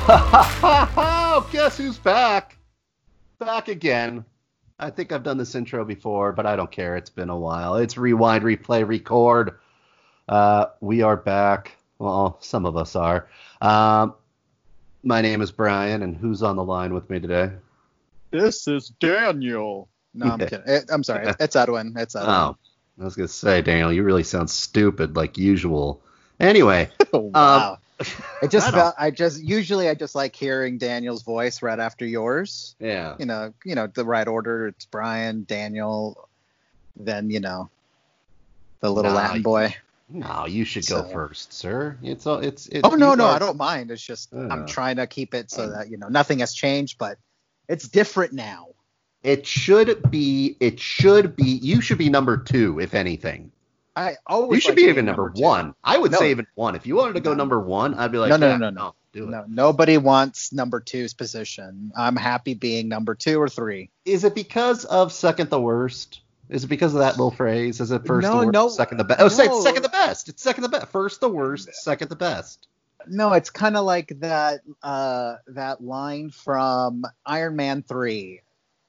Guess who's back? Back again. I think I've done this intro before, but I don't care. It's been a while. It's Rewind, Replay, Record. We are back. Well, some of us are. My name is Brian, and who's on the line with me today? This is Daniel. No, I'm kidding. I'm sorry. It's Edwin. Oh, I was going to say, Daniel, you really sound stupid like usual. Anyway. Wow. I just like hearing Daniel's voice right after yours. Yeah. You know, the right order. It's Brian, Daniel, then, the little Latin boy. No, you should go first, sir. It's no, I don't mind. It's just I'm trying to keep it so that, nothing has changed, but it's different now. You should be number 2, if anything. You should be even number 1. I would say even 1. If you wanted to go number 1, I'd be like, no, do it. No, nobody wants number 2's position. I'm happy being number 2 or 3. Is it because of second the worst? Is it because of that little phrase? Is it first the worst, second the best? Oh, say it's second the best. It's second the best. First the worst, second the best. No, it's kind of like that line from Iron Man 3.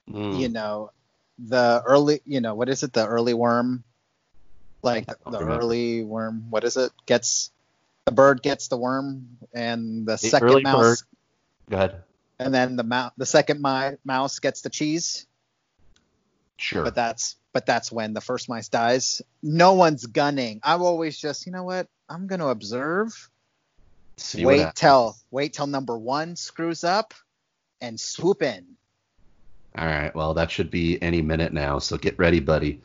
The early, what is it? The early worm. Like the early worm, what is it? The bird gets the worm, and the second mouse. Bird. Go ahead. And then the second mouse gets the cheese. Sure. But that's when the first mouse dies. No one's gunning. I'm always just, you know what? I'm gonna observe. Wait till number 1 screws up, and swoop in. All right. Well, that should be any minute now. So get ready, buddy.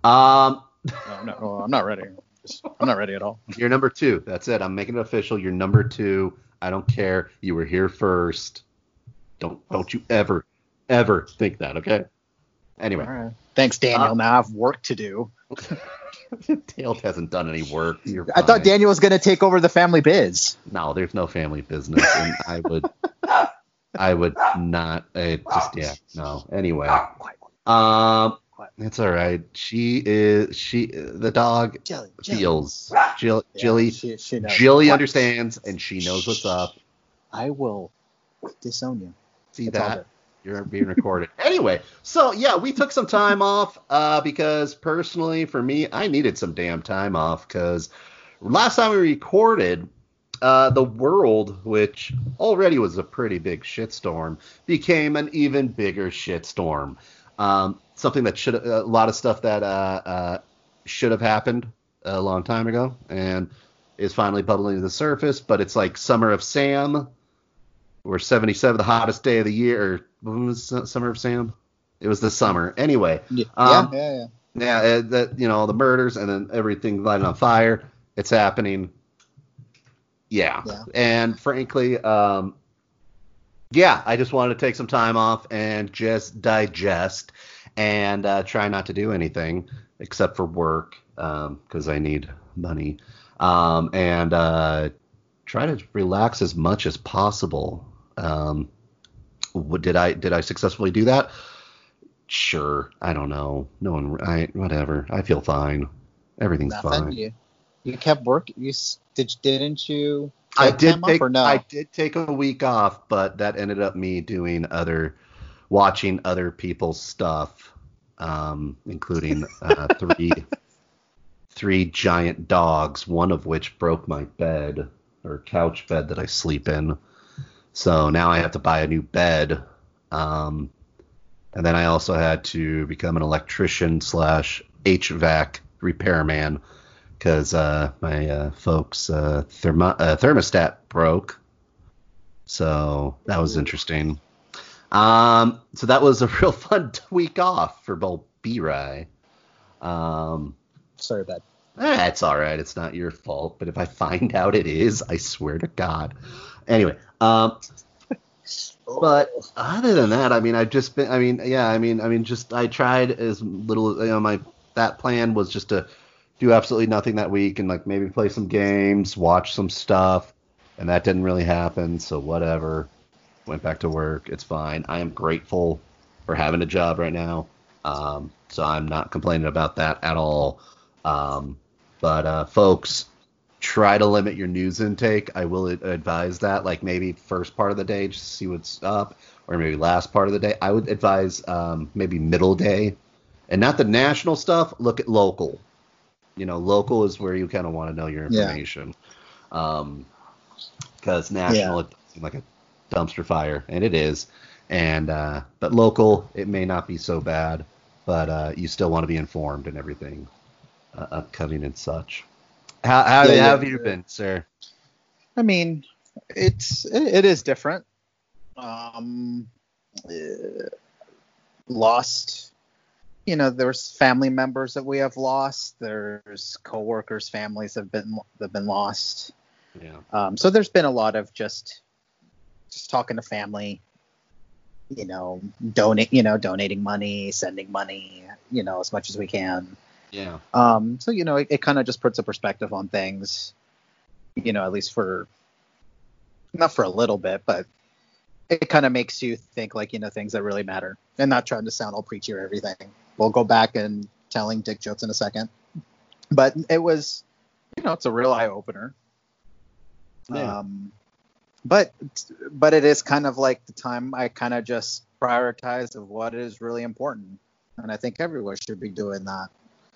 No, I'm not ready. I'm not ready at all. You're number 2. That's it. I'm making it official. You're number 2. I don't care. You were here first. Don't you ever think that, okay? Anyway. All right. Thanks, Daniel. Now I have work to do. Dale hasn't done any work. I thought Daniel was going to take over the family biz. No, there's no family business, and I would not. No. Anyway. It's all right. The dog feels. Jilly understands, and she knows what's up. I will disown you. See that? You're being recorded. Anyway, so yeah, we took some time off because personally, for me, I needed some damn time off because last time we recorded, the world, which already was a pretty big shitstorm, became an even bigger shitstorm. Something that a lot of stuff that should have happened a long time ago and is finally bubbling to the surface. But it's like Summer of Sam, or 77, the hottest day of the year. Or when was Summer of Sam? It was the summer. Anyway. Yeah. The murders and then everything lighting on fire. It's happening. Yeah. And frankly, I just wanted to take some time off and just digest and try not to do anything except for work because I need money and try to relax as much as possible. Did I successfully do that? Sure. I don't know. Whatever. I feel fine. Everything's fine. You kept working. Didn't you? I did take a week off, but that ended up me watching other people's stuff, including three giant dogs, one of which broke my bed or couch bed that I sleep in. So now I have to buy a new bed. And then I also had to become an electrician / HVAC repairman because my folks' thermostat broke. So that was interesting. So that was a real fun week off for both B-Rye. Sorry, bad. It's all right. It's not your fault. But if I find out it is, I swear to God. Anyway, but other than that, I tried as little, that plan was just to do absolutely nothing that week and like maybe play some games, watch some stuff, and that didn't really happen. So whatever, went back to work. It's fine. I am grateful for having a job right now. So I'm not complaining about that at all. But folks, try to limit your news intake. I will advise that, like maybe first part of the day, just to see what's up, or maybe last part of the day. I would advise maybe middle day, and not the national stuff. Look at local. Local is where you kind of want to know your information. Because national, it seems like a dumpster fire, and it is. And but local, it may not be so bad, but you still want to be informed and everything upcoming and such. How have you been, sir? I mean, it is different. Lost. There's family members that we have lost. There's coworkers' families that have been lost. Yeah. So there's been a lot of just talking to family. Donating money, sending money. As much as we can. Yeah. So it kind of just puts a perspective on things. At least not for a little bit, but it kind of makes you think like things that really matter, and not trying to sound all preachy or everything. We'll go back and telling dick jokes in a second, but it was, it's a real eye opener. Yeah. But it is kind of like the time I kind of just prioritize of what is really important, and I think everyone should be doing that.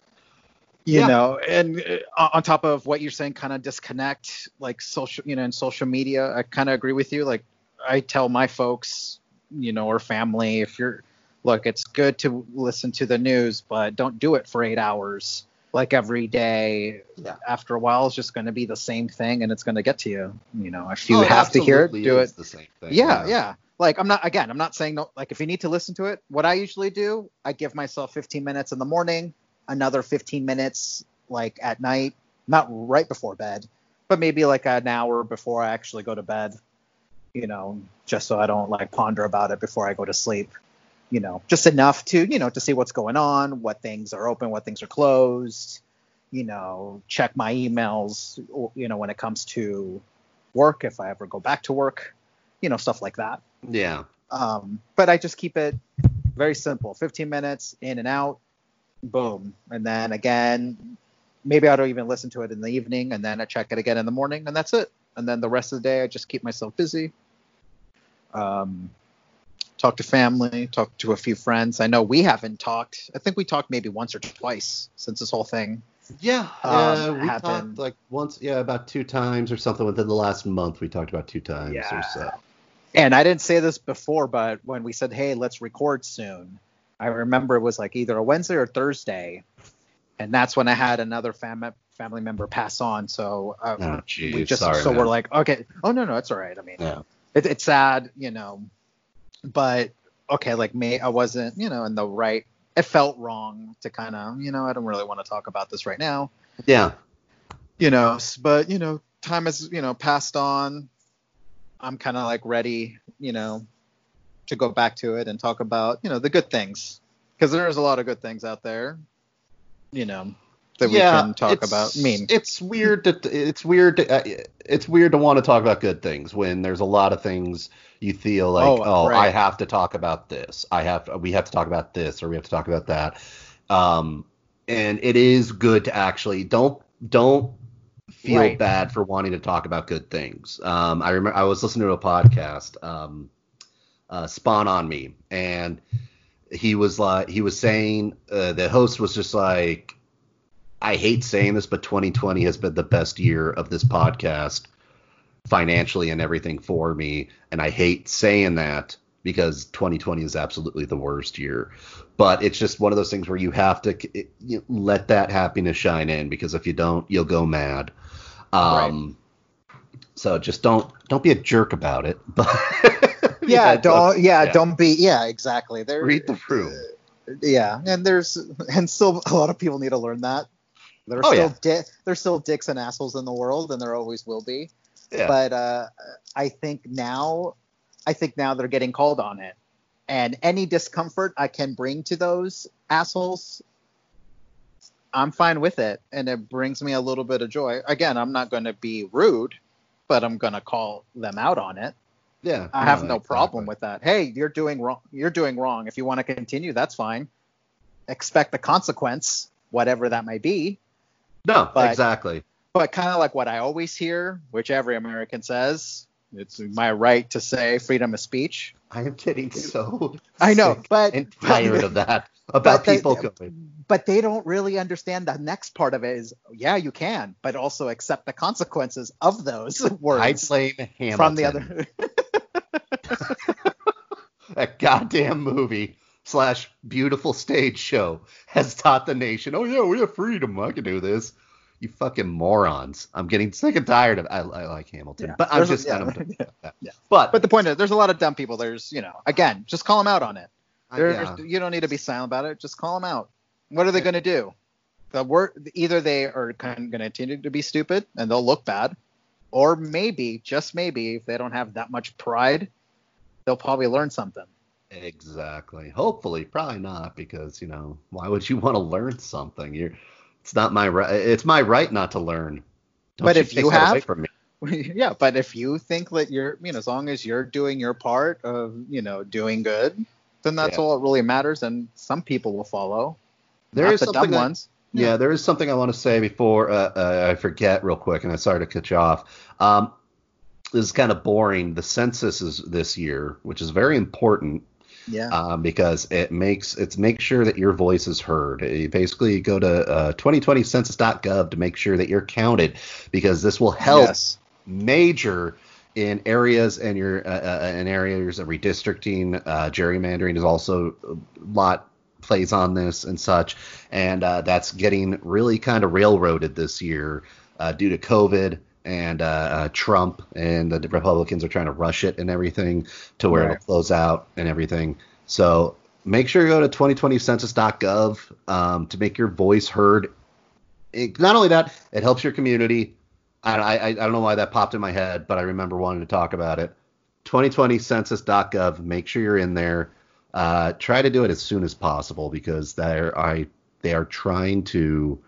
And on top of what you're saying, kind of disconnect, like social, in social media. I kind of agree with you. Like I tell my folks, or family, it's good to listen to the news, but don't do it for 8 hours, like every day. Yeah. After a while, it's just going to be the same thing, and it's going to get to you. If you have to hear it, do it. The same thing. Yeah. Like I'm not saying no. Like if you need to listen to it, what I usually do, I give myself 15 minutes in the morning. Another 15 minutes like at night, not right before bed, but maybe like an hour before I actually go to bed, just so I don't like ponder about it before I go to sleep, just enough to, to see what's going on, what things are open, what things are closed, check my emails, when it comes to work, if I ever go back to work, stuff like that. Yeah. But I just keep it very simple, 15 minutes in and out. Boom. And then again, maybe I don't even listen to it in the evening, and then I check it again in the morning, and that's it. And then the rest of the day, I just keep myself busy. Talk to family, talk to a few friends. I know we haven't talked. I think we talked maybe once or twice since this whole thing. Yeah. We talked like once, about 2 times or something within the last month. We talked about 2 times or so. And I didn't say this before, but when we said, hey, let's record soon, I remember it was like either a Wednesday or Thursday, and that's when I had another family member pass on. So we're like, okay, oh no, it's all right. I mean, it's sad, but okay, like me, I wasn't, in the right. It felt wrong to kind of, I don't really want to talk about this right now. Yeah. But time has, passed on. I'm kind of like ready, to go back to it and talk about, the good things, because there's a lot of good things out there, that we can talk about. It's weird to want to talk about good things when there's a lot of things you feel like, right. I have to talk about this. We have to talk about this, or we have to talk about that. And it is good to actually don't feel bad for wanting to talk about good things. I remember I was listening to a podcast, Spawn on Me, and he was saying, the host was just like, I hate saying this, but 2020 has been the best year of this podcast financially and everything for me, and I hate saying that because 2020 is absolutely the worst year. But it's just one of those things where you have to let that happiness shine in, because if you don't, you'll go mad. So just don't be a jerk about it. But don't be. Yeah, exactly. Read the room. And still a lot of people need to learn that. There's still dicks and assholes in the world, and there always will be. Yeah. But I think now they're getting called on it, and any discomfort I can bring to those assholes, I'm fine with it, and it brings me a little bit of joy. Again, I'm not going to be rude, but I'm going to call them out on it. Yeah, I have no problem with that. Hey, you're doing wrong. If you want to continue, that's fine. Expect the consequence, whatever that may be. No, exactly. But kind of like what I always hear, which every American says, it's my right to say freedom of speech. I am getting so I know, sick but and tired of that about people going. But they don't really understand the next part of it is, yeah, you can, but also accept the consequences of those words. I blame Hamilton. From the other. That goddamn movie / beautiful stage show has taught the nation, oh yeah, we have freedom. I can do this. You fucking morons. I'm getting sick and tired of I like Hamilton. But I'm just kind of yeah. But the point is, there's a lot of dumb people. There's, again, just call them out on it. You don't need to be silent about it. Just call them out. What are they going to do? Either they are going to continue to be stupid and they'll look bad, or maybe, just maybe, if they don't have that much pride, they'll probably learn something. Exactly. Hopefully, probably not, because why would you want to learn something? It's not my right. It's my right not to learn. But if you have, from me. Yeah. But if you think that you're, as long as you're doing your part of, doing good, then that's all that really matters. And some people will follow. There is the dumb ones. Yeah, there is something I want to say before I forget real quick, and I'm sorry to cut you off. This is kind of boring. The census is this year, which is very important. Yeah. Because it makes sure that your voice is heard. You basically go to 2020census.gov to make sure that you're counted, because this will help major in areas and your in areas of redistricting. Gerrymandering is also a lot plays on this and such, and that's getting really kind of railroaded this year due to COVID. And Trump and the Republicans are trying to rush it and everything to where it'll close out and everything. So make sure you go to 2020census.gov to make your voice heard. Not only that, it helps your community. I don't know why that popped in my head, but I remember wanting to talk about it. 2020census.gov. Make sure you're in there. Try to do it as soon as possible, because they are trying to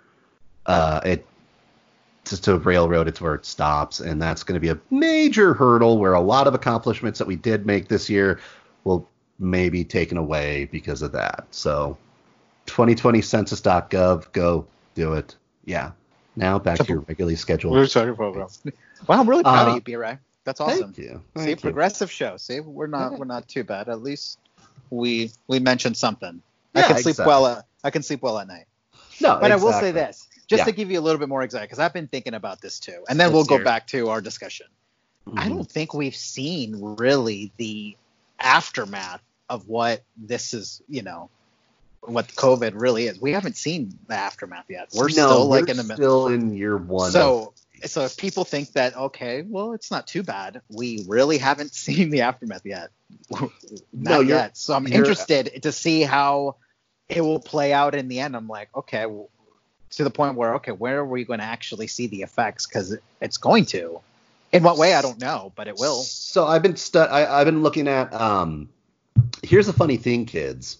just to railroad it to where it stops, and that's going to be a major hurdle where a lot of accomplishments that we did make this year will maybe taken away because of that. So 2020census.gov, go do it. Yeah. Now back to your regularly scheduled. Well, I'm really proud of you, B-Ray. That's awesome. Thank you. See, progressive show. See, we're not too bad. At least we mentioned something. Yeah, I can sleep well. I can sleep well at night. No, but I will say this. Just to give you a little bit more exact, because I've been thinking about this too, and then we'll go back to our discussion. Mm-hmm. I don't think we've seen really the aftermath of what this is, what COVID really is. We haven't seen the aftermath yet. We're still in the middle. Still in year one. So if people think that, okay, well, it's not too bad, we really haven't seen the aftermath yet. Not yet. So I'm interested to see how it will play out in the end. I'm like, okay, to the point where, okay, where are we going to actually see the effects? Because it's going to. In what way, I don't know, but it will. So I've been looking at. Here's the funny thing, kids,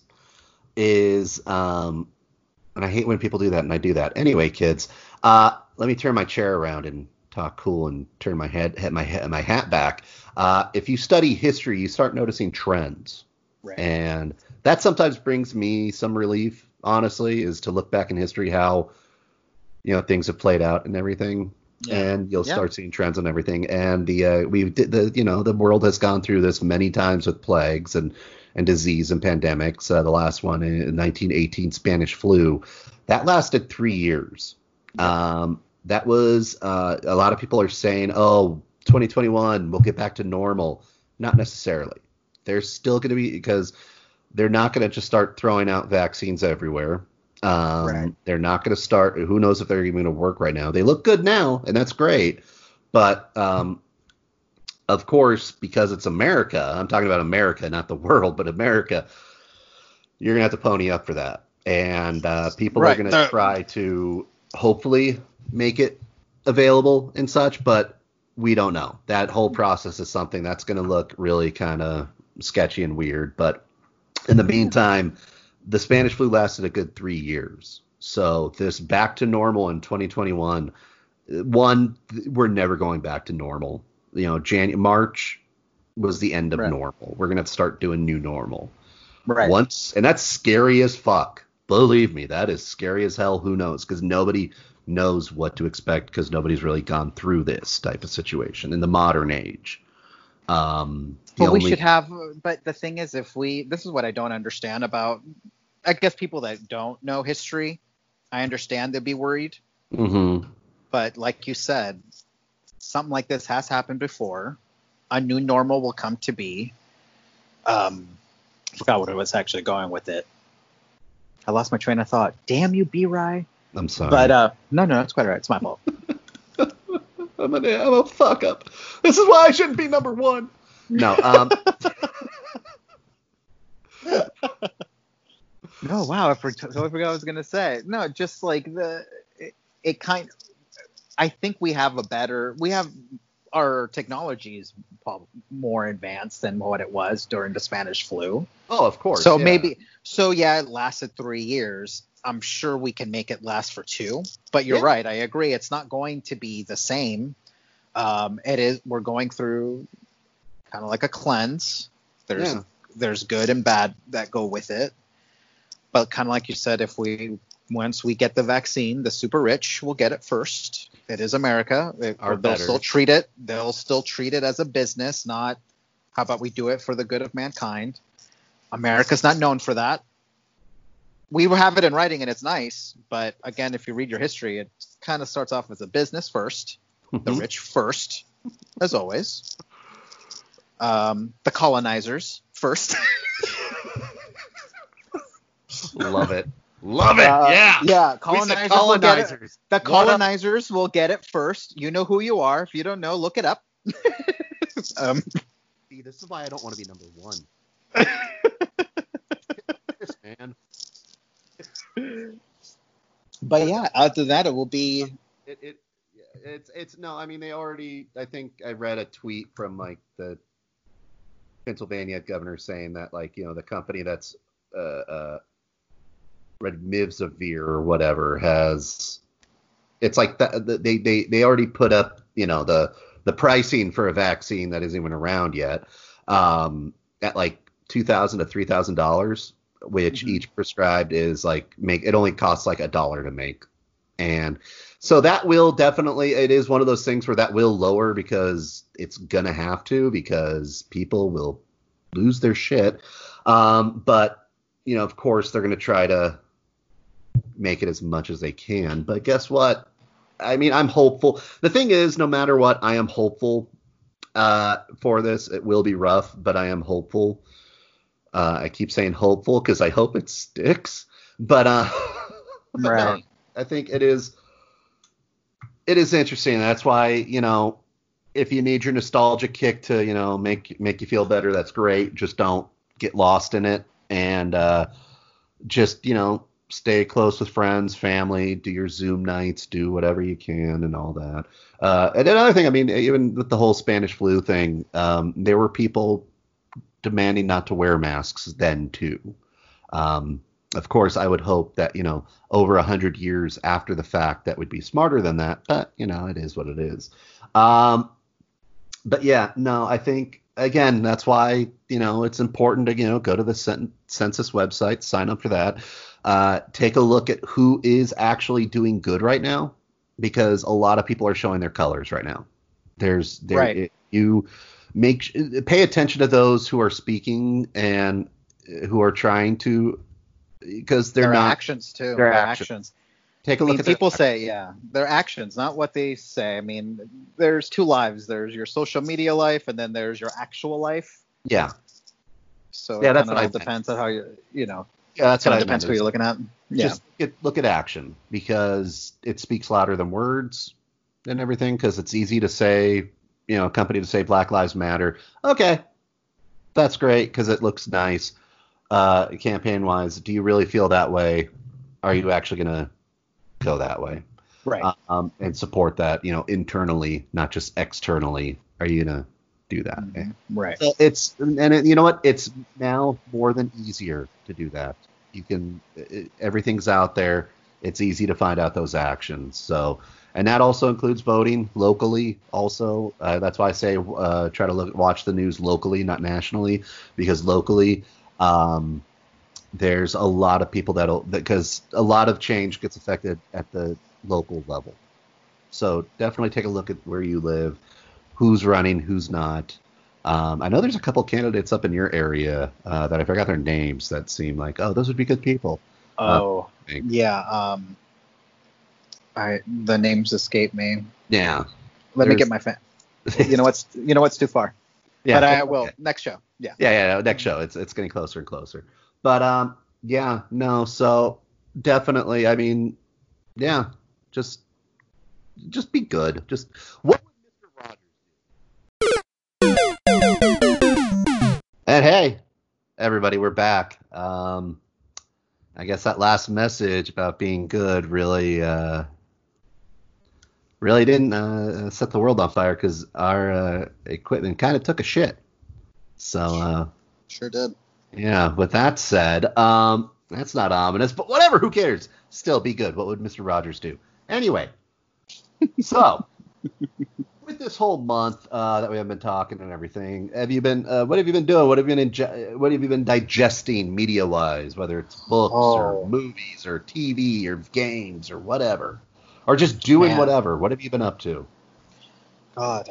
is and I hate when people do that, and I do that anyway, kids. Let me turn my chair around and talk cool and turn my hat back. If you study history, you start noticing trends, right. And that sometimes brings me some relief. Honestly, is to look back in history how things have played out and everything, and you'll start seeing trends and everything. And the world has gone through this many times with plagues and disease and pandemics. The last one in 1918, Spanish flu, that lasted 3 years. That was a lot of people are saying, oh, 2021 we'll get back to normal. Not necessarily. There's still going to be, because they're not going to just start throwing out vaccines everywhere. Right. They're not going to start. Who knows if they're even going to work right now? They look good now, and that's great. But of course, because it's America, I'm talking about America, not the world, but America, you're going to have to pony up for that. And people are going to try to hopefully make it available and such, but we don't know. That whole process is something that's going to look really kind of sketchy and weird. But in the meantime, the Spanish flu lasted a good 3 years. So this back to normal in 2021, we're never going back to normal. March was the end of normal. We're going to have to start doing new normal. Right. And that's scary as fuck. Believe me, that is scary as hell. Who knows? Because nobody knows what to expect because nobody's really gone through this type of situation in the modern age. But we should have. But the thing is, this is what I don't understand about. I guess people that don't know history, I understand they'd be worried. Mm-hmm. But like you said, something like this has happened before. A new normal will come to be. I forgot what I was actually going with it. I lost my train of thought. Damn you, B-Rye. I'm sorry. But no, it's quite all right. It's my fault. I'm a fuck up. This is why I shouldn't be number one. No. No, wow. I forgot what I was gonna say. No, just like it kind. I think we have our technology is more advanced than what it was during the Spanish flu. Oh, of course. So it lasted 3 years. I'm sure we can make it last for 2. But you're right. I agree. It's not going to be the same. We're going through kind of like a cleanse. There's good and bad that go with it. But kind of like you said, once we get the vaccine, the super rich will get it first. It is America. They'll still treat it as a business, not how about we do it for the good of mankind. America's not known for that. We have it in writing and it's nice, but again, if you read your history, it kind of starts off as a business first, the rich first, as always. The colonizers first. Love it. Yeah. Colonizers. The colonizers will get it first. You know who you are. If you don't know, look it up. See, this is why I don't want to be number one. Yes, man. But yeah, after that it will be. It's no. I mean, they already. I think I read a tweet from like the Pennsylvania governor saying that the company that's Remdesivir or whatever has. It's like that. They already put up the pricing for a vaccine that isn't even around yet at like $2,000 to $3,000. Which each prescribed is it only costs like $1 to make. And so that will definitely, it is one of those things where that will lower because it's going to have to, because people will lose their shit. But, of course they're going to try to make it as much as they can. But guess what? I mean, I'm hopeful. The thing is, no matter what, I am hopeful for this. It will be rough, but I am hopeful. I keep saying hopeful because I hope it sticks, but right. No, I think it is interesting. That's why, if you need your nostalgia kick to, make you feel better, that's great. Just don't get lost in it, and just, stay close with friends, family, do your Zoom nights, do whatever you can and all that. And another thing, I mean, even with the whole Spanish flu thing, there were people demanding not to wear masks then too. Of course, I would hope that, over 100 years after the fact, that would be smarter than that. But, it is what it is. But yeah, no, I think, again, that's why, it's important to, go to the census website, sign up for that. Take a look at who is actually doing good right now, because a lot of people are showing their colors right now. Pay attention to those who are speaking and who are trying to, because they're not actions too. Their actions. Take a look at people say, their actions, not what they say. I mean, there's 2 lives. There's your social media life, and then there's your actual life. Yeah. So that's what it depends on how you. Yeah, that's what depends who you're looking at. Yeah. Just look at action, because it speaks louder than words and everything. Because it's easy to say. A company to say Black Lives Matter. Okay, that's great because it looks nice. Campaign wise, do you really feel that way? Are you actually going to go that way? Right. And support that, internally, not just externally. Are you going to do that? Mm-hmm. Right. So you know what? It's now more than easier to do that. You can, everything's out there. It's easy to find out those actions. So. And that also includes voting locally. Also, that's why I say try to watch the news locally, not nationally, because locally there's a lot of people because a lot of change gets affected at the local level. So definitely take a look at where you live, who's running, who's not. I know there's a couple candidates up in your area that I forgot their names that seem like, oh, those would be good people. Oh, yeah. The names escape me. Yeah. Let me get my fan. You know what's too far. Yeah. But I will next show. Yeah. Yeah. Next show. It's getting closer and closer. But yeah, no. So definitely, I mean, yeah, just be good. Just what would Mr. Rogers do? And hey, everybody, we're back. I guess that last message about being good really didn't set the world on fire because our equipment kind of took a shit. So sure did. Yeah. With that said, that's not ominous, but whatever. Who cares? Still, be good. What would Mr. Rogers do? Anyway, so with this whole month that we have been talking and everything, have you been? What have you been doing? What have you been digesting media-wise? Whether it's books or movies or TV or games or whatever, or just doing whatever. What have you been up to? God,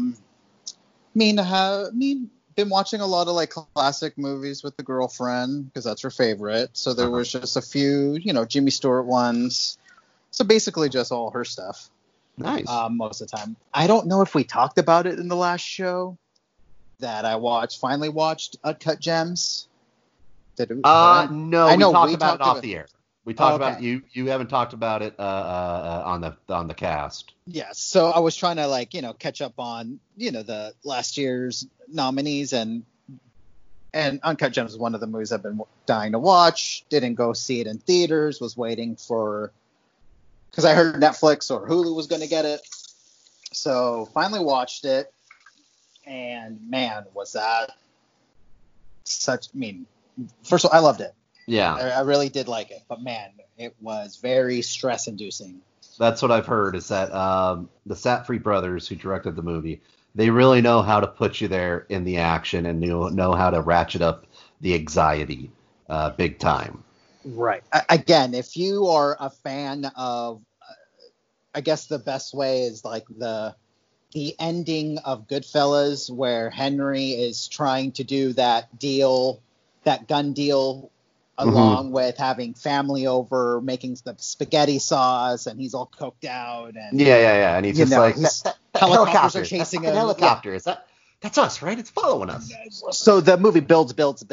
been watching a lot of like classic movies with the girlfriend because that's her favorite. So there was just a few, Jimmy Stewart ones. So basically just all her stuff. Nice. Most of the time. I don't know if we talked about it in the last show that I finally watched Uncut Gems. No, I know we talked about it off the air. We talked about it. You haven't talked about it on the cast. Yes. So I was trying to catch up on the last year's nominees and Uncut Gems is one of the movies I've been dying to watch. Didn't go see it in theaters. Was waiting for because I heard Netflix or Hulu was going to get it. So finally watched it, and man, was that such. First of all, I loved it. Yeah. I really did like it, but man, it was very stress-inducing. That's what I've heard is that the Safdie brothers who directed the movie, they really know how to put you there in the action and know how to ratchet up the anxiety big time. Right. Again, if you are a fan of, I guess the best way is like the ending of Goodfellas where Henry is trying to do that gun deal along with having family over, making the spaghetti sauce, and he's all coked out. And and he's just like, helicopters are chasing him. Helicopter. Is that's us, right? It's following us. So the movie builds.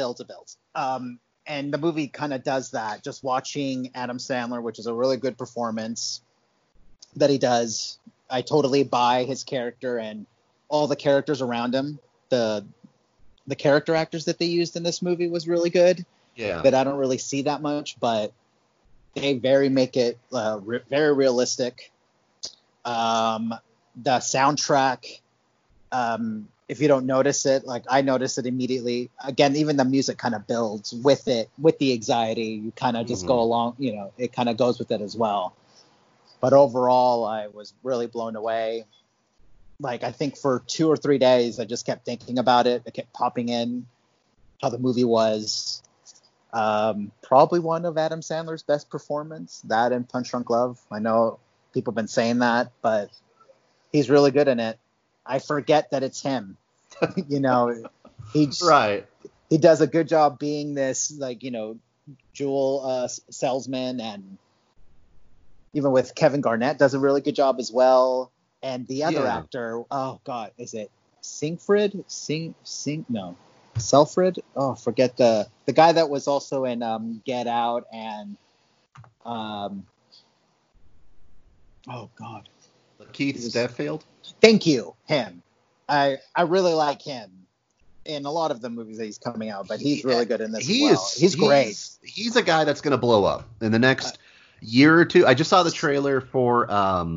And the movie kind of does that. Just watching Adam Sandler, which is a really good performance that he does. I totally buy his character and all the characters around him. The character actors that they used in this movie was really good. Yeah. That I don't really see that much, but they make it very realistic. The soundtrack, if you don't notice it, like I noticed it immediately. Again, even the music kind of builds with it, with the anxiety. You kind of just go along, it kind of goes with it as well. But overall, I was really blown away. Like, I think for 2 or 3 days, I just kept thinking about it. It kept popping in how the movie was. Probably one of Adam Sandler's best performance, that and Punch Drunk Love. I know people have been saying that, but he's really good in it. I forget that it's him. Right. He does a good job being this, jewel salesman, and even with Kevin Garnett does a really good job as well. And the other actor, oh God, is it Selfrid? Oh, forget the guy that was also in Get Out and oh God, Keith Steffield. Thank you, him. I really like him in a lot of the movies that he's coming out, but he's really good in this as well. He's great. He's a guy that's going to blow up in the next year or two. I just saw the trailer for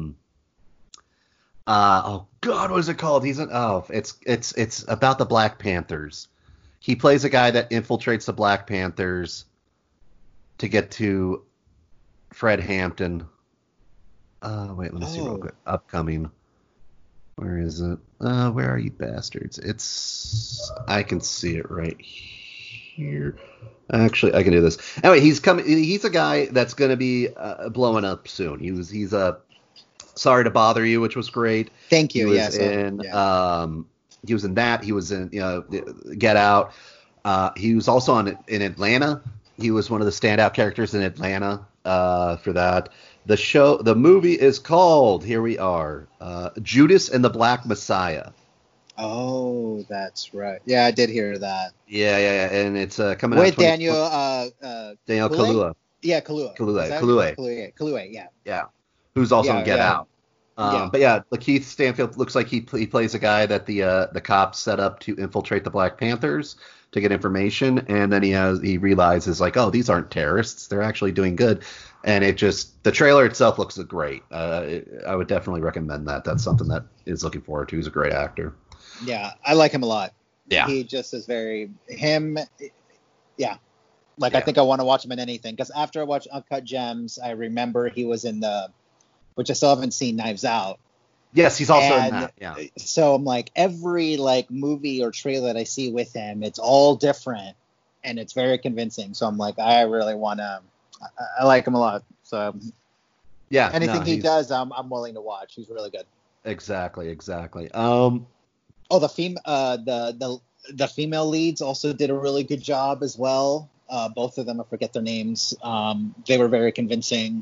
oh God, what is it called? It's about the Black Panthers. He plays a guy that infiltrates the Black Panthers to get to Fred Hampton. Wait, let me see real quick. Upcoming. Where is it? Where are you bastards? I can see it right here. Actually, I can do this. Anyway, he's coming. He's a guy that's going to be blowing up soon. He's Sorry to Bother You, which was great. Thank you. He was he was in that. He was in Get Out. He was also in Atlanta. He was one of the standout characters in Atlanta for that. The movie is called, here we are, Judas and the Black Messiah. Oh, that's right. Yeah, I did hear that. Yeah, and it's coming out with Daniel Kaluuya. Yeah, Kaluuya. Kaluuya, yeah. Yeah, who's also in Get Out. But yeah, Lakeith Stanfield looks like he plays a guy that the cops set up to infiltrate the Black Panthers to get information, and then he realizes like, oh, these aren't terrorists; they're actually doing good. And the trailer itself looks great. I would definitely recommend that. That's something that is looking forward to. He's a great actor. Yeah, I like him a lot. Yeah, he just is very him. Yeah, I think I want to watch him in anything, because after I watched Uncut Gems, I remember he was in which I still haven't seen, Knives Out. Yes, he's also in that. Yeah. So I'm like, every movie or trailer that I see with him, it's all different, and it's very convincing. So I'm like, I really want to. I like him a lot. So yeah, anything he does, I'm willing to watch. He's really good. Exactly. The female leads also did a really good job as well. Both of them, I forget their names. They were very convincing.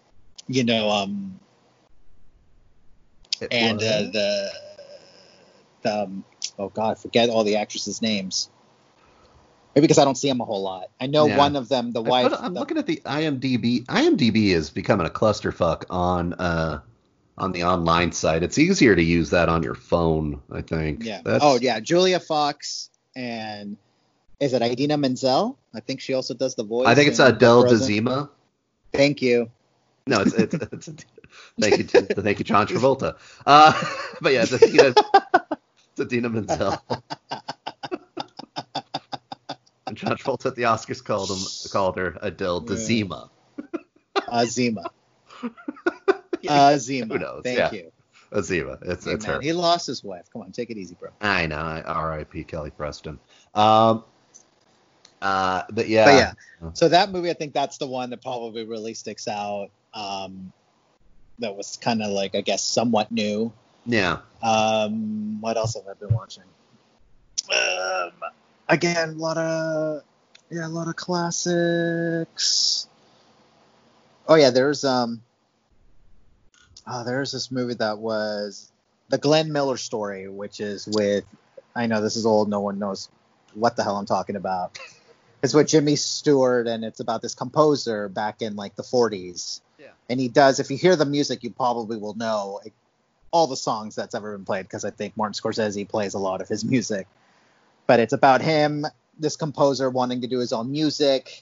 Oh God, I forget all the actresses' names. Maybe because I don't see them a whole lot. I know one of them, the wife. I'm looking at the IMDb. IMDb is becoming a clusterfuck on the online site. It's easier to use that on your phone, I think. Yeah. Julia Fox, and is it Idina Menzel? I think she also does the voice. I think it's Adele Dazeema. Thank you. No, it's thank you, John Travolta. But yeah, it's Idina Menzel. And John Travolta at the Oscars called her Adele Dazeema. Azima. Azima. Who knows? Thank you. Azima. It's her. He lost his wife. Come on, take it easy, bro. I know. R.I.P. Kelly Preston. But yeah. So that movie, I think that's the one that probably really sticks out. That was kind of I guess, somewhat new. Yeah. What else have I been watching? Again, a lot of classics. Oh yeah, there's this movie that was the Glenn Miller Story, which is with, I know this is old, no one knows what the hell I'm talking about. It's with Jimmy Stewart, and it's about this composer back in the 40s. Yeah. And he does, if you hear the music, you probably will know all the songs that's ever been played, because I think Martin Scorsese plays a lot of his music. But it's about him, this composer, wanting to do his own music.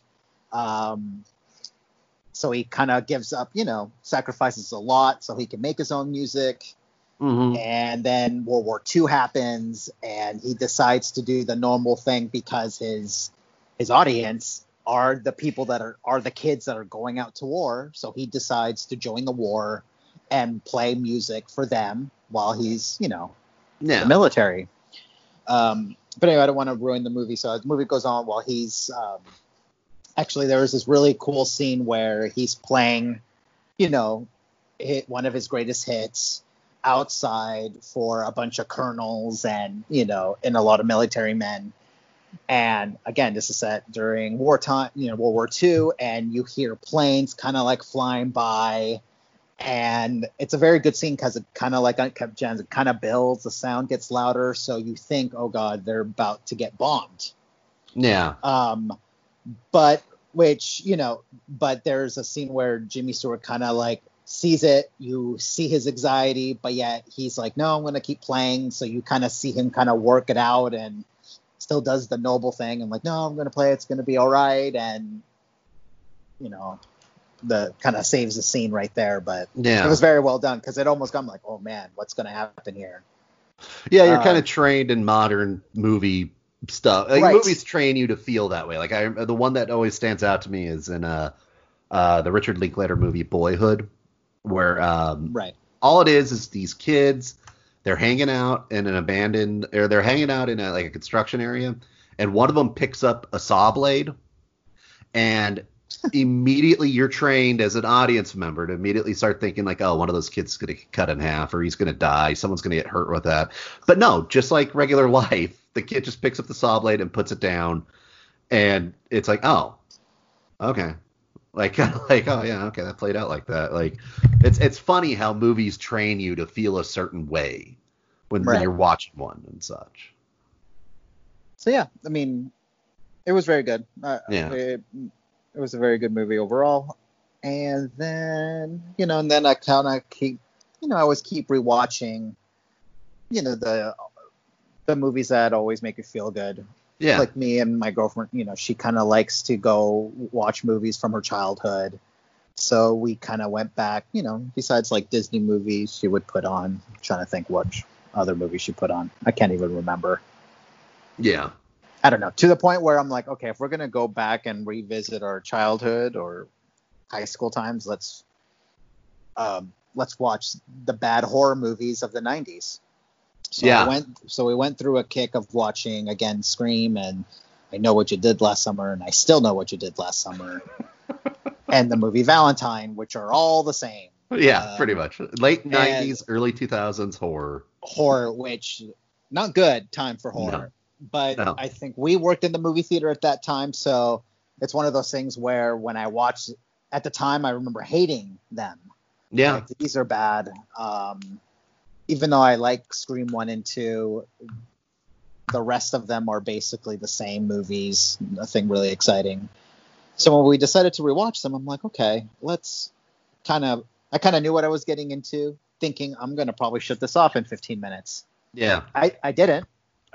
So he kind of gives up, sacrifices a lot so he can make his own music. Mm-hmm. And then World War II happens, and he decides to do the normal thing, because his audience are the people that are the kids that are going out to war. So he decides to join the war and play music for them while he's, in the military. But anyway, I don't want to ruin the movie. So the movie goes on while he's actually, there was this really cool scene where he's playing, one of his greatest hits outside for a bunch of colonels and, and a lot of military men. And again, this is set during wartime, World War II, and you hear planes kind of flying by. And it's a very good scene, because it kind of Uncut Gems, it kind of builds, the sound gets louder, so you think, oh God, they're about to get bombed. Yeah. But there's a scene where Jimmy Stewart kind of sees it, you see his anxiety, but yet he's like, no, I'm going to keep playing. So you kind of see him kind of work it out, and still does the noble thing, and no, I'm going to play, it's going to be all right. And, the kind of saves the scene right there, but it was very well done, because it almost got oh man, what's going to happen here? Yeah, you're kind of trained in modern movie stuff. Right. Movies train you to feel that way. The one that always stands out to me is in the Richard Linklater movie Boyhood, where all it is these kids, they're hanging out in an they're hanging out in a construction area, and one of them picks up a saw blade, and immediately you're trained as an audience member to immediately start thinking like, oh, one of those kids is going to get cut in half, or he's going to die, someone's going to get hurt with that. But no, just like regular life, the kid just picks up the saw blade and puts it down, and it's like, oh, okay. Like, kind of like, oh yeah, okay, that played out like that. Like, it's funny how movies train you to feel a certain way when you're watching one and such. So yeah, I mean, it was very good. It was a very good movie overall. And then, and then I kind of keep, I always keep rewatching, the movies that always make you feel good. Yeah. Like me and my girlfriend, she kind of likes to go watch movies from her childhood. So we kind of went back, besides like Disney movies she would put on. I'm trying to think what other movies she put on. I can't even remember. Yeah. I don't know, to the point where I'm like, okay, if we're going to go back and revisit our childhood or high school times, let's watch the bad horror movies of the 90s. So we went through a kick of watching, again, Scream and I Know What You Did Last Summer, and I Still Know What You Did Last Summer, and the movie Valentine, which are all the same. Yeah, pretty much. Late 90s, early 2000s horror. Horror, which, not good time for horror. No. But no. I think we worked in the movie theater at that time, so it's one of those things where when I watched at the time, I remember hating them. Yeah. Like, these are bad. Even though I like Scream 1 and 2, the rest of them are basically the same movies, nothing really exciting. So when we decided to rewatch them, I'm like, okay, let's I kind of knew what I was getting into, thinking I'm going to probably shut this off in 15 minutes. Yeah. I didn't.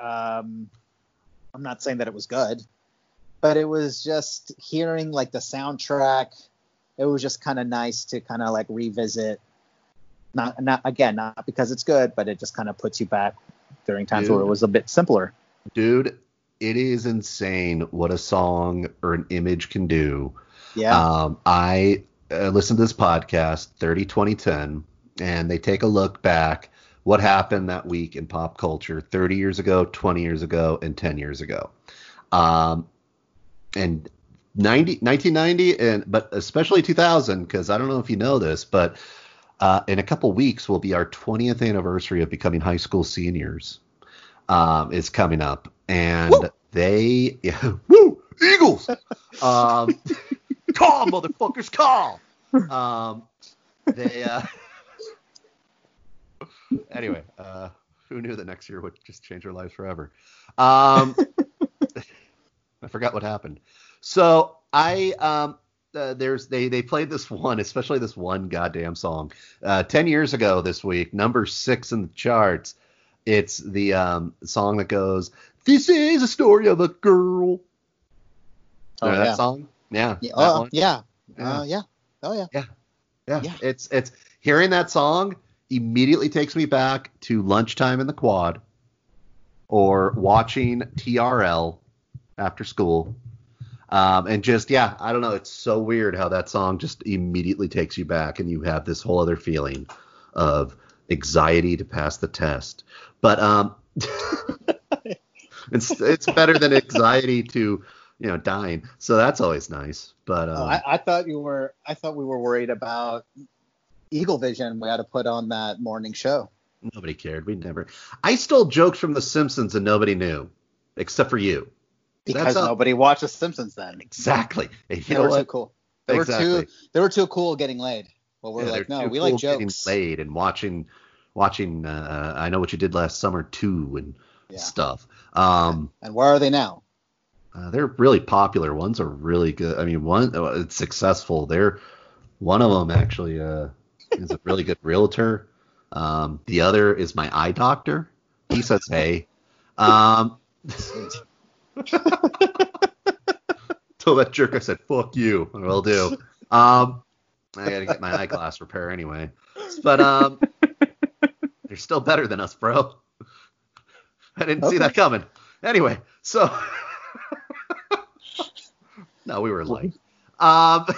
I'm not saying that it was good, but it was just hearing like the soundtrack. It was just kind of nice to kind of like revisit. Not because it's good, but it just kind of puts you back during times where it was a bit simpler. Dude, it is insane what a song or an image can do. Yeah. I listened to this podcast, 30-20-10, and they take a look back what happened that week in pop culture 30 years ago, 20 years ago, and 10 years ago. And 1990, but especially 2000, because I don't know if you know this, but in a couple weeks will be our 20th anniversary of becoming high school seniors. Is coming up. And they... woo! Eagles! Call, motherfuckers, call! Anyway, who knew that next year would just change our lives forever? I forgot what happened. So they played this one, especially this one goddamn song. 10 years ago this week, number 6 in the charts. It's the song that goes, "This is a story of a girl." Remember that song? Yeah. Yeah. It's hearing that song immediately takes me back to lunchtime in the quad or watching TRL after school. And just, I don't know. It's so weird how that song just immediately takes you back and you have this whole other feeling of anxiety to pass the test. But it's better than anxiety to, dying. So that's always nice. But I thought we were worried about Eagle Vision we had to put on that morning show. Nobody cared. We never. I stole jokes from The Simpsons and nobody knew, except for you. Because nobody watched The Simpsons then. Exactly. They were too cool. They were too cool getting laid. Well, we're like, no, we like jokes. Getting laid and watching. I Know What You Did Last Summer 2 and stuff. And where are they now? They're really popular. Ones are really good. I mean, it's successful. One of them actually is a really good realtor. The other is my eye doctor. He says, hey. Told that jerk I said, fuck you. I will do. I got to get my eyeglass repair anyway. But they're still better than us, bro. I didn't see that coming. Anyway, so... No, we were late. I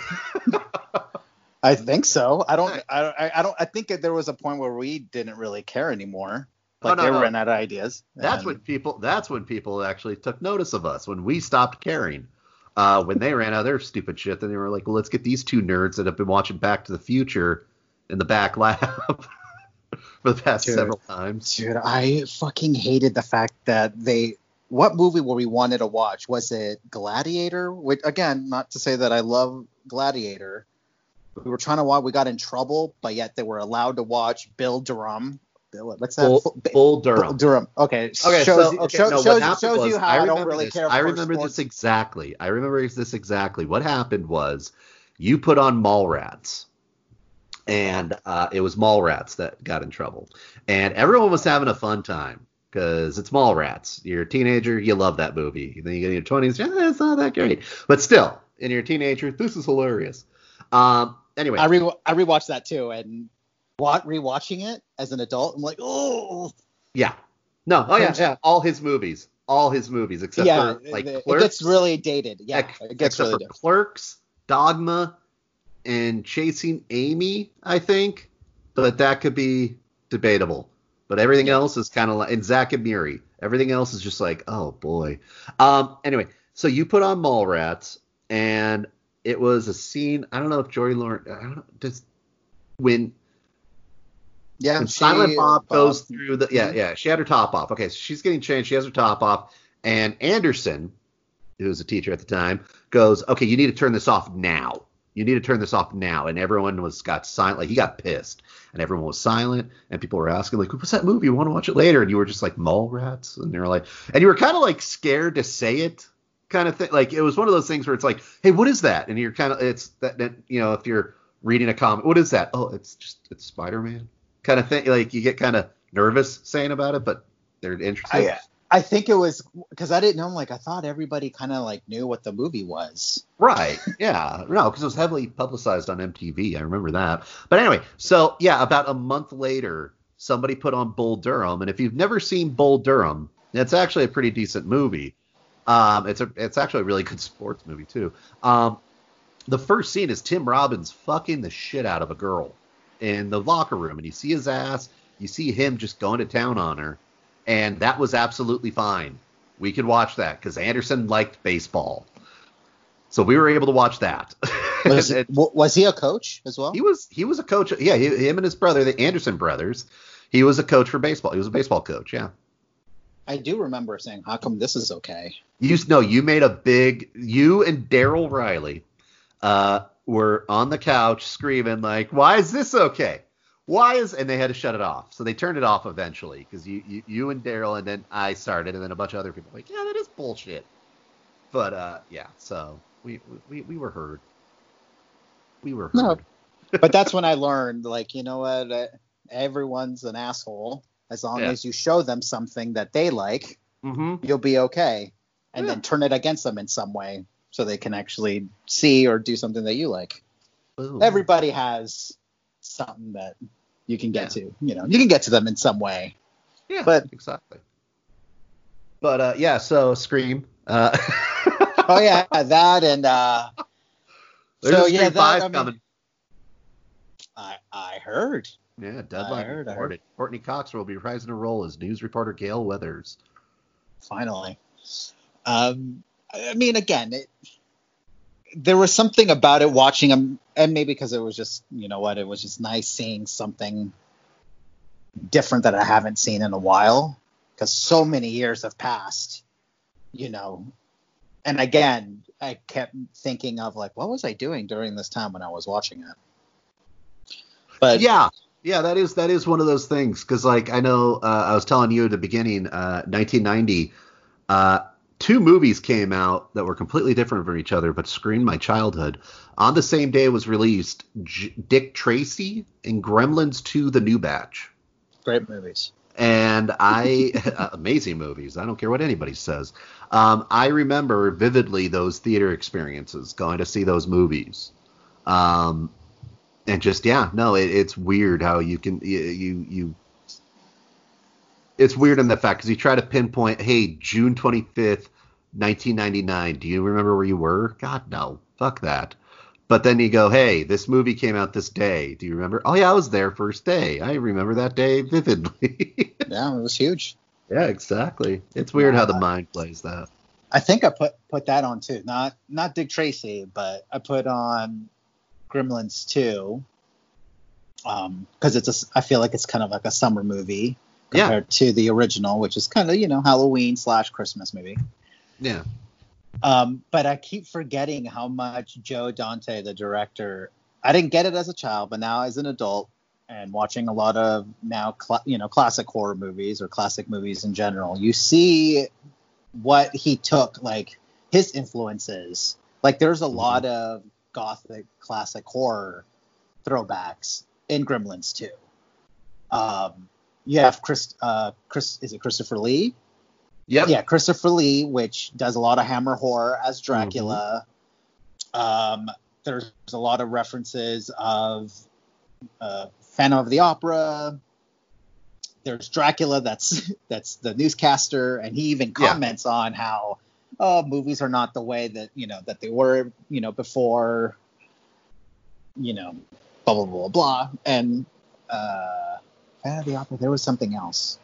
think so. I think there was a point where we didn't really care anymore. Like no, they no. ran out of ideas. That's when people actually took notice of us, when we stopped caring. When they ran out of their stupid shit, then they were like, well, let's get these two nerds that have been watching Back to the Future in the back lab for the past several times. Dude, I fucking hated the fact that what movie were we wanted to watch? Was it Gladiator? Which, again, not to say that I love Gladiator. We were trying to watch, we got in trouble, but yet they were allowed to watch Bill Durham. What's that? Bull Durham. Bull Durham. Okay. Shows you how I don't really care. I remember this exactly. What happened was you put on Mallrats, and it was Mallrats that got in trouble, and everyone was having a fun time because it's Mallrats. You're a teenager, you love that movie. Then you get in your 20s, it's not that great, but still, in your teenager, this is hilarious. Anyway, I rewatched that too, and rewatching it as an adult, I'm like, oh. Yeah. No. Oh yeah. All his movies, except for like Clerks. It gets really dated. Yeah. It gets really dated. Clerks, Dogma, and Chasing Amy, I think, but that could be debatable. But everything else is kind of like, and Zack and Miri. Everything else is just like, oh boy. Anyway, so you put on Mallrats, and it was a scene. I don't know if Jory Lawrence. I don't know. Just when Silent Bob goes through the she had her top off. Okay, so she's getting changed. She has her top off, and Anderson, who was a teacher at the time, goes, okay, you need to turn this off now. And everyone got silent. Like, he got pissed, and everyone was silent, and people were asking, like, what's that movie? We want to watch it later. And you were just like, Mallrats, and they were like, and you were kind of like scared to say it, kind of thing. Like, it was one of those things where it's like, hey, what is that? And you're kind of, it's that if you're reading a comic, what is that? Oh, it's Spider-Man. Kind of thing, like you get kind of nervous saying about it, but they're interested. I think it was because I didn't know. Like, I thought everybody kind of like knew what the movie was. Right? Yeah. No, because it was heavily publicized on MTV. I remember that. But anyway, so yeah, about a month later, somebody put on Bull Durham, and if you've never seen Bull Durham, it's actually a pretty decent movie. It's actually a really good sports movie too. The first scene is Tim Robbins fucking the shit out of a girl in the locker room, and you see his ass, you see him just going to town on her, and that was absolutely fine. We could watch that because Anderson liked baseball, so we were able to watch that. Was he a coach as well? He was a coach. Yeah, him and his brother, the Anderson brothers. He was a coach for baseball. He was a baseball coach. Yeah. I do remember saying, "How come this is okay?" You made a big. You and Daryl Riley. Were on the couch screaming like, why is this okay? And they had to shut it off. So they turned it off eventually because you and Daryl, and then I started, and then a bunch of other people were like, yeah, that is bullshit. But so we were heard. No, but that's when I learned, like, you know what? Everyone's an asshole. As long as you show them something that they like, you'll be okay. And then turn it against them in some way, so they can actually see or do something that you like. Ooh. Everybody has something that you can get to. You can get to them in some way. Yeah, but exactly. But so Scream. Oh yeah, that and there's Scream 5 coming. I heard. Yeah, deadline reported. Courtney Cox will be reprising her role as news reporter Gail Weathers. Finally. I mean, again, there was something about it watching them, and maybe because it was just, it was just nice seeing something different that I haven't seen in a while, because so many years have passed, And again, I kept thinking of, like, what was I doing during this time when I was watching it? But yeah, that is one of those things, because, like, I know I was telling you at the beginning, 1990, 2 movies came out that were completely different from each other, but screamed my childhood. On the same day was released Dick Tracy and Gremlins 2: The New Batch. Great movies. And amazing movies. I don't care what anybody says. I remember vividly those theater experiences, going to see those movies. And just, it's weird how you can, it's weird in the fact, because you try to pinpoint, hey, June 25th, 1999. Do you remember where you were? God, no. Fuck that. But then you go, hey, this movie came out this day. Do you remember? Oh, yeah, I was there first day. I remember that day vividly. Yeah, it was huge. Yeah, exactly. It's weird how the mind plays that. I think I put that on too. Not Dick Tracy, but I put on Gremlins 2. Because I feel like it's kind of like a summer movie compared to the original, which is kind of, Halloween / Christmas movie. Yeah. But I keep forgetting how much Joe Dante, the director, I didn't get it as a child, but now as an adult and watching a lot of now, classic horror movies or classic movies in general, you see what he took, like his influences. Like there's a lot of gothic classic horror throwbacks in Gremlins 2. You have is it Christopher Lee? Yep. Yeah, Christopher Lee, which does a lot of Hammer horror as Dracula. There's a lot of references of Phantom of the Opera. There's Dracula, that's the newscaster, and he even comments on how movies are not the way that that they were before. Blah blah blah blah. And Phantom of the Opera. There was something else.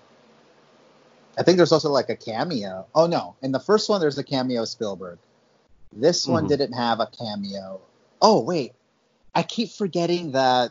I think there's also like a cameo. Oh no, in the first one there's a cameo of Spielberg. This one didn't have a cameo. Oh wait, I keep forgetting that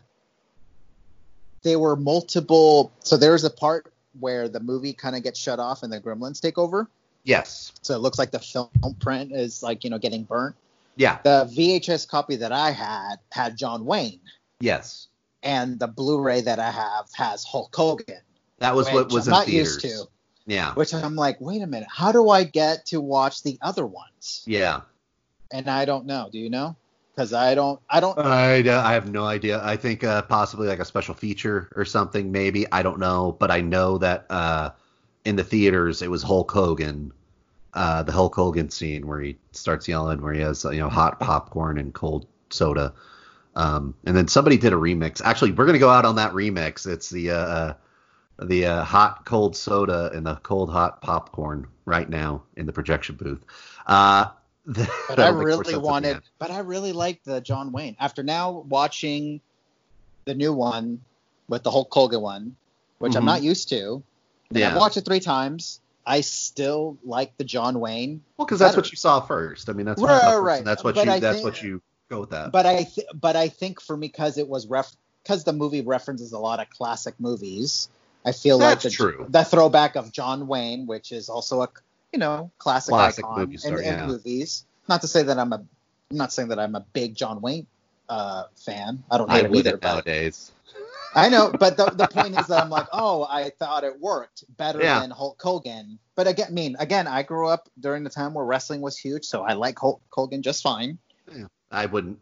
there were multiple. So there's a part where the movie kind of gets shut off and the Gremlins take over. Yes. So it looks like the film print is like getting burnt. Yeah. The VHS copy that I had John Wayne. Yes. And the Blu-ray that I have has Hulk Hogan. That was what was I'm in not theaters. Used to. Yeah. Which I'm like, wait a minute, how do I get to watch the other ones? Yeah. And I don't know. Do you know? Because I have no idea. I think possibly like a special feature or something, maybe. I don't know. But I know that in the theaters it was Hulk Hogan, the Hulk Hogan scene where he starts yelling, where he has hot popcorn and cold soda. And then somebody did a remix. Actually, we're gonna go out on that remix. It's the hot cold soda and the cold hot popcorn right now in the projection booth. But I really liked the John Wayne. After now watching the new one with the Hulk Hogan one, which I'm not used to. I've watched it 3 times. I still like the John Wayne. Well, because that's what you saw first. I mean, that's right. And that's what you go with that. But I think for me, because it was because the movie references a lot of classic movies, I feel that's like true. The throwback of John Wayne, which is also a classic icon movie star, in movies. Not to say that I'm not saying that I'm a big John Wayne fan. I don't hate him either. Nowadays. I know, but the point is that I'm like, I thought it worked better than Hulk Hogan. But again, I grew up during the time where wrestling was huge, so I like Hulk Hogan just fine. Yeah, I wouldn't.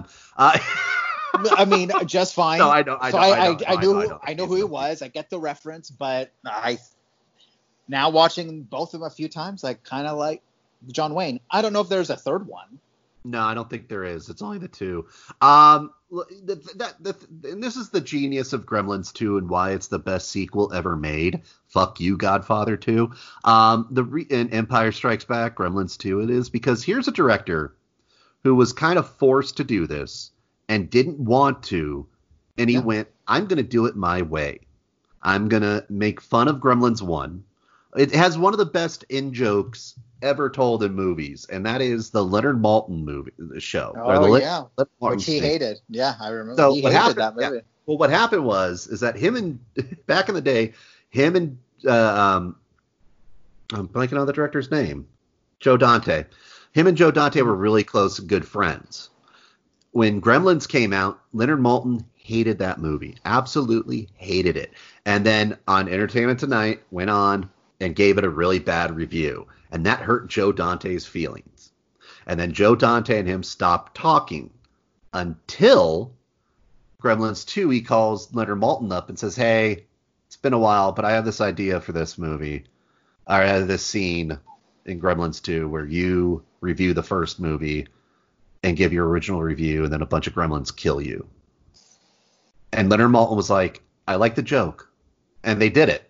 I mean, just fine. No, I know. I know who he was. I get the reference, but now watching both of them a few times, I kind of like John Wayne. I don't know if there's a third one. No, I don't think there is. It's only the 2. And this is the genius of Gremlins 2 and why it's the best sequel ever made. Fuck you, Godfather 2. And Empire Strikes Back, Gremlins 2 it is, because here's a director who was kind of forced to do this and didn't want to, and he went, I'm going to do it my way. I'm going to make fun of Gremlins 1. It has one of the best in-jokes ever told in movies, and that is the Leonard Maltin show. Which he hated. Yeah, I remember. So he what hated happened, that movie. Yeah. Well, what happened is that back in the day, him and I'm blanking on the director's name, Joe Dante. Him and Joe Dante were really close, good friends. When Gremlins came out, Leonard Maltin hated that movie, absolutely hated it, and then on Entertainment Tonight went on and gave it a really bad review. And that hurt Joe Dante's feelings. And then Joe Dante and him stopped talking until Gremlins 2, he calls Leonard Maltin up and says, hey, it's been a while, but I have this idea for this movie. I have this scene in Gremlins 2 where you review the first movie and give your original review, and then a bunch of gremlins kill you. And Leonard Maltin was like, I like the joke. And they did it.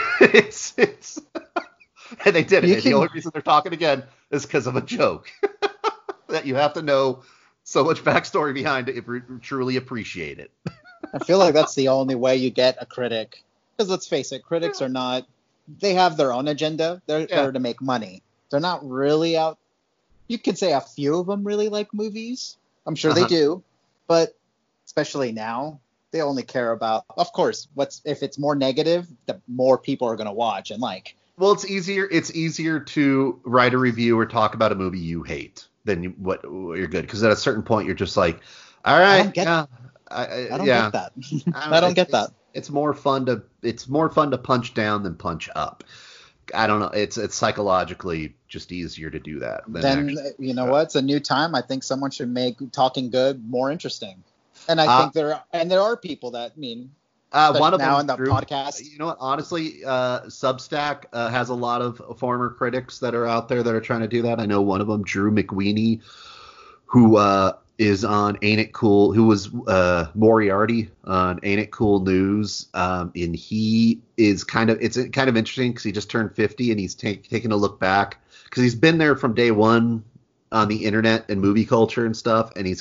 And they did it. And the only reason they're talking again is because of a joke that you have to know so much backstory behind it if we truly appreciate it. I feel like that's the only way you get a critic. Because let's face it, critics are not. They have their own agenda. They're there to make money. They're not really out. You could say a few of them really like movies. I'm sure they do, but especially now, they only care about. Of course, if it's more negative, the more people are going to watch and like. Well, it's easier to write a review or talk about a movie you hate than what you're good, because at a certain point you're just like, all right, I don't get that. I don't get that. It's more fun to punch down than punch up. I don't know. It's psychologically just easier to do that. Then you know what? It's a new time. I think someone should make talking good more interesting. And I think there are people that one of now them in the podcast. You know what? Honestly, Substack has a lot of former critics that are out there that are trying to do that. I know one of them, Drew McWeeny, who is on Ain't It Cool, who was Moriarty on Ain't It Cool News, and he is it's kind of interesting because he just turned 50 and he's taking a look back because he's been there from day one on the internet and movie culture and stuff, and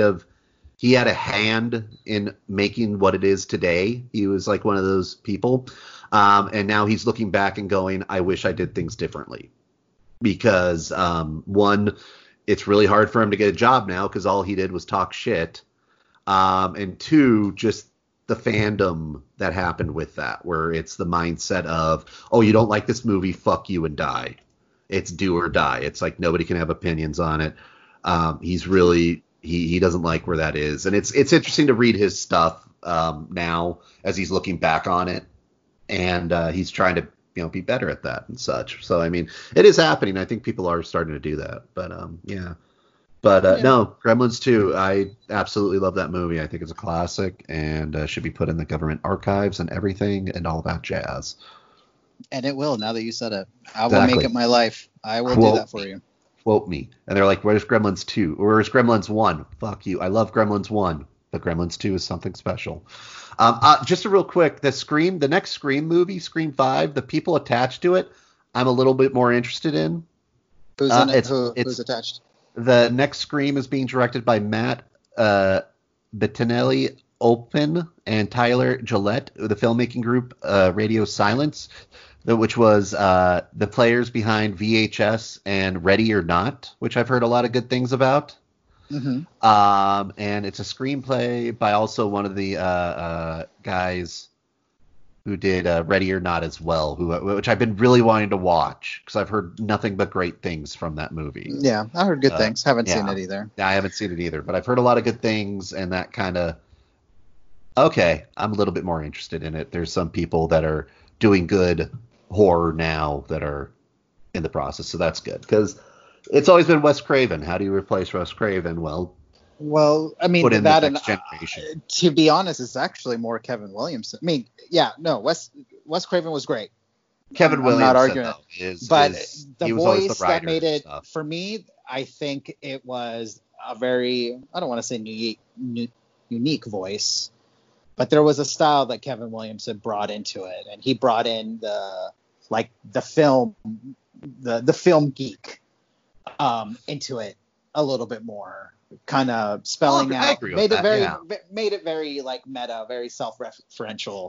he had a hand in making what it is today. He was like one of those people, and now he's looking back and going, I wish I did things differently, because one, it's really hard for him to get a job now because all he did was talk shit. And two, just the fandom that happened with that, where it's the mindset of, oh, you don't like this movie, fuck you and die. It's do or die. It's like nobody can have opinions on it. He's really, he doesn't like where that is. And it's interesting to read his stuff now as he's looking back on it. And he's trying to be better at that and such. So, I mean, it is happening. I think people are starting to do that. But, yeah. But, no, Gremlins 2, I absolutely love that movie. I think it's a classic and should be put in the government archives and everything and all that jazz. And it will, now that you said it. I will make it my life. I will do that for you. Quote me. And they're like, where's Gremlins 2? Or where's Gremlins 1? Fuck you. I love Gremlins 1. But Gremlins 2 is something special. Just a real quick, the next Scream movie, Scream 5, the people attached to it, I'm a little bit more interested in. Who's in it? Who's attached? The next Scream is being directed by Matt Bettinelli Open and Tyler Gillette, the filmmaking group Radio Silence, which was the players behind VHS and Ready or Not, which I've heard a lot of good things about. Mm-hmm. And it's a screenplay by also one of the guys who did Ready or Not as well, which I've been really wanting to watch because I've heard nothing but great things from that movie. Yeah, I heard good things. Haven't seen it either. Yeah, I haven't seen it either, but I've heard a lot of good things, and that kind of okay. I'm a little bit more interested in it. There's some people that are doing good horror now that are in the process, so that's good because it's always been Wes Craven. How do you replace Wes Craven? Well, I mean, put in that the next generation. To be honest, it's actually more Kevin Williamson. I mean, yeah, no, Wes Craven was great. Kevin Williamson, not arguing it. But the voice that made it for me, I think it was a very, I don't want to say unique voice, but there was a style that Kevin Williamson brought into it, and he brought in the film geek into it a little bit more, kind of spelling out, made it very like meta, very self-referential.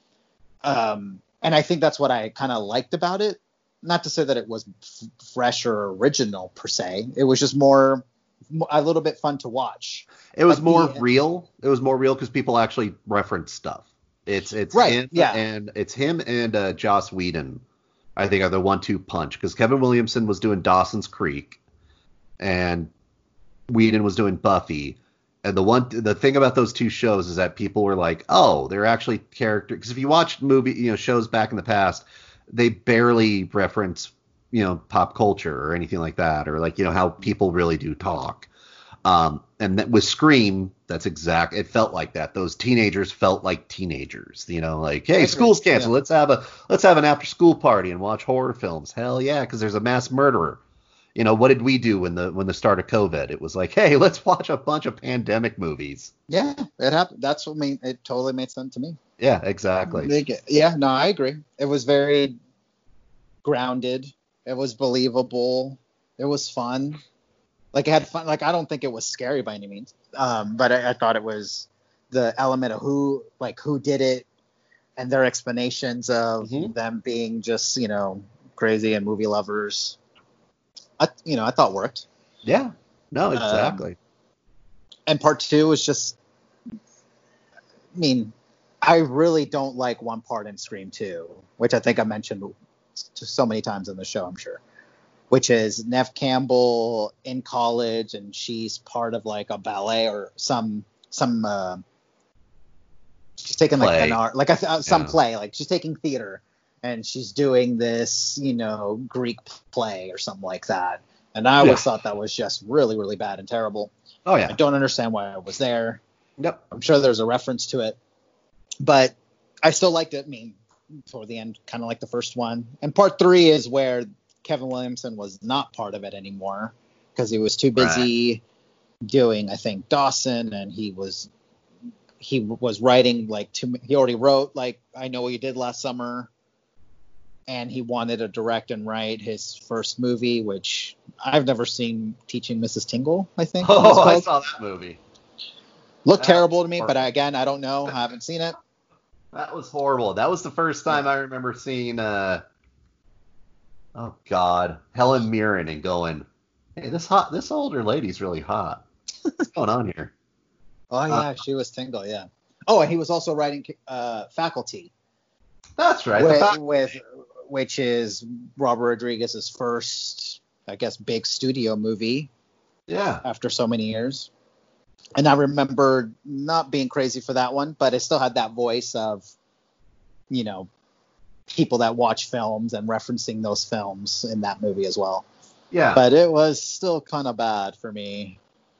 And I think that's what I kind of liked about it. Not to say that it was fresh or original per se. It was just a little bit fun to watch. It was more real. It was more real because people actually reference stuff. It's right, him, yeah. And it's him and Joss Whedon, I think, are the 1-2 punch, because Kevin Williamson was doing Dawson's Creek and Whedon was doing Buffy. And the thing about those two shows is that people were like, oh, they're actually characters. Because if you watch shows back in the past, they barely reference, pop culture or anything like that, or like, how people really do talk. And that with Scream, that's exact. It felt like that. Those teenagers felt like teenagers, like, hey, school's canceled. Yeah. Let's have an after school party and watch horror films. Hell yeah, because there's a mass murderer. What did we do when the start of COVID? It was like, hey, let's watch a bunch of pandemic movies. Yeah, it happened. That's what it totally made sense to me. Yeah, exactly. Yeah, no, I agree. It was very grounded. It was believable. It was fun. Like it had fun. Like I don't think it was scary by any means. But I thought it was the element of who did it and their explanations of them being just, crazy and movie lovers. I thought worked. Yeah. No, exactly. And part 2 was just, I really don't like one part in Scream 2, which I think I mentioned so many times in the show, I'm sure, which is Neve Campbell in college and she's part of like a ballet or some she's taking like an art, like some play, like she's taking theater and she's doing this, Greek play or something like that. And I always thought that was just really, really bad and terrible. Oh yeah. I don't understand why I was there. Yep. I'm sure there's a reference to it, but I still liked it. Toward the end, kind of like the first one. And part 3 is where Kevin Williamson was not part of it anymore because he was too busy doing, I think, Dawson, and he was writing he already wrote like I Know What You Did Last Summer, and he wanted to direct and write his first movie, which I've never seen, Teaching Mrs. Tingle, I think. Oh, I saw that movie. Looked terrible to me, but again, I don't know. I haven't seen it. That was horrible. That was the first time I remember seeing, Helen Mirren and going, hey, this older lady's really hot. What's going on here? Oh, yeah, she was Tingle, yeah. Oh, and he was also writing Faculty. That's right. Which is Robert Rodriguez's first, I guess, big studio movie. Yeah. After so many years. And I remember not being crazy for that one, but it still had that voice of, people that watch films and referencing those films in that movie as well. Yeah. But it was still kind of bad for me.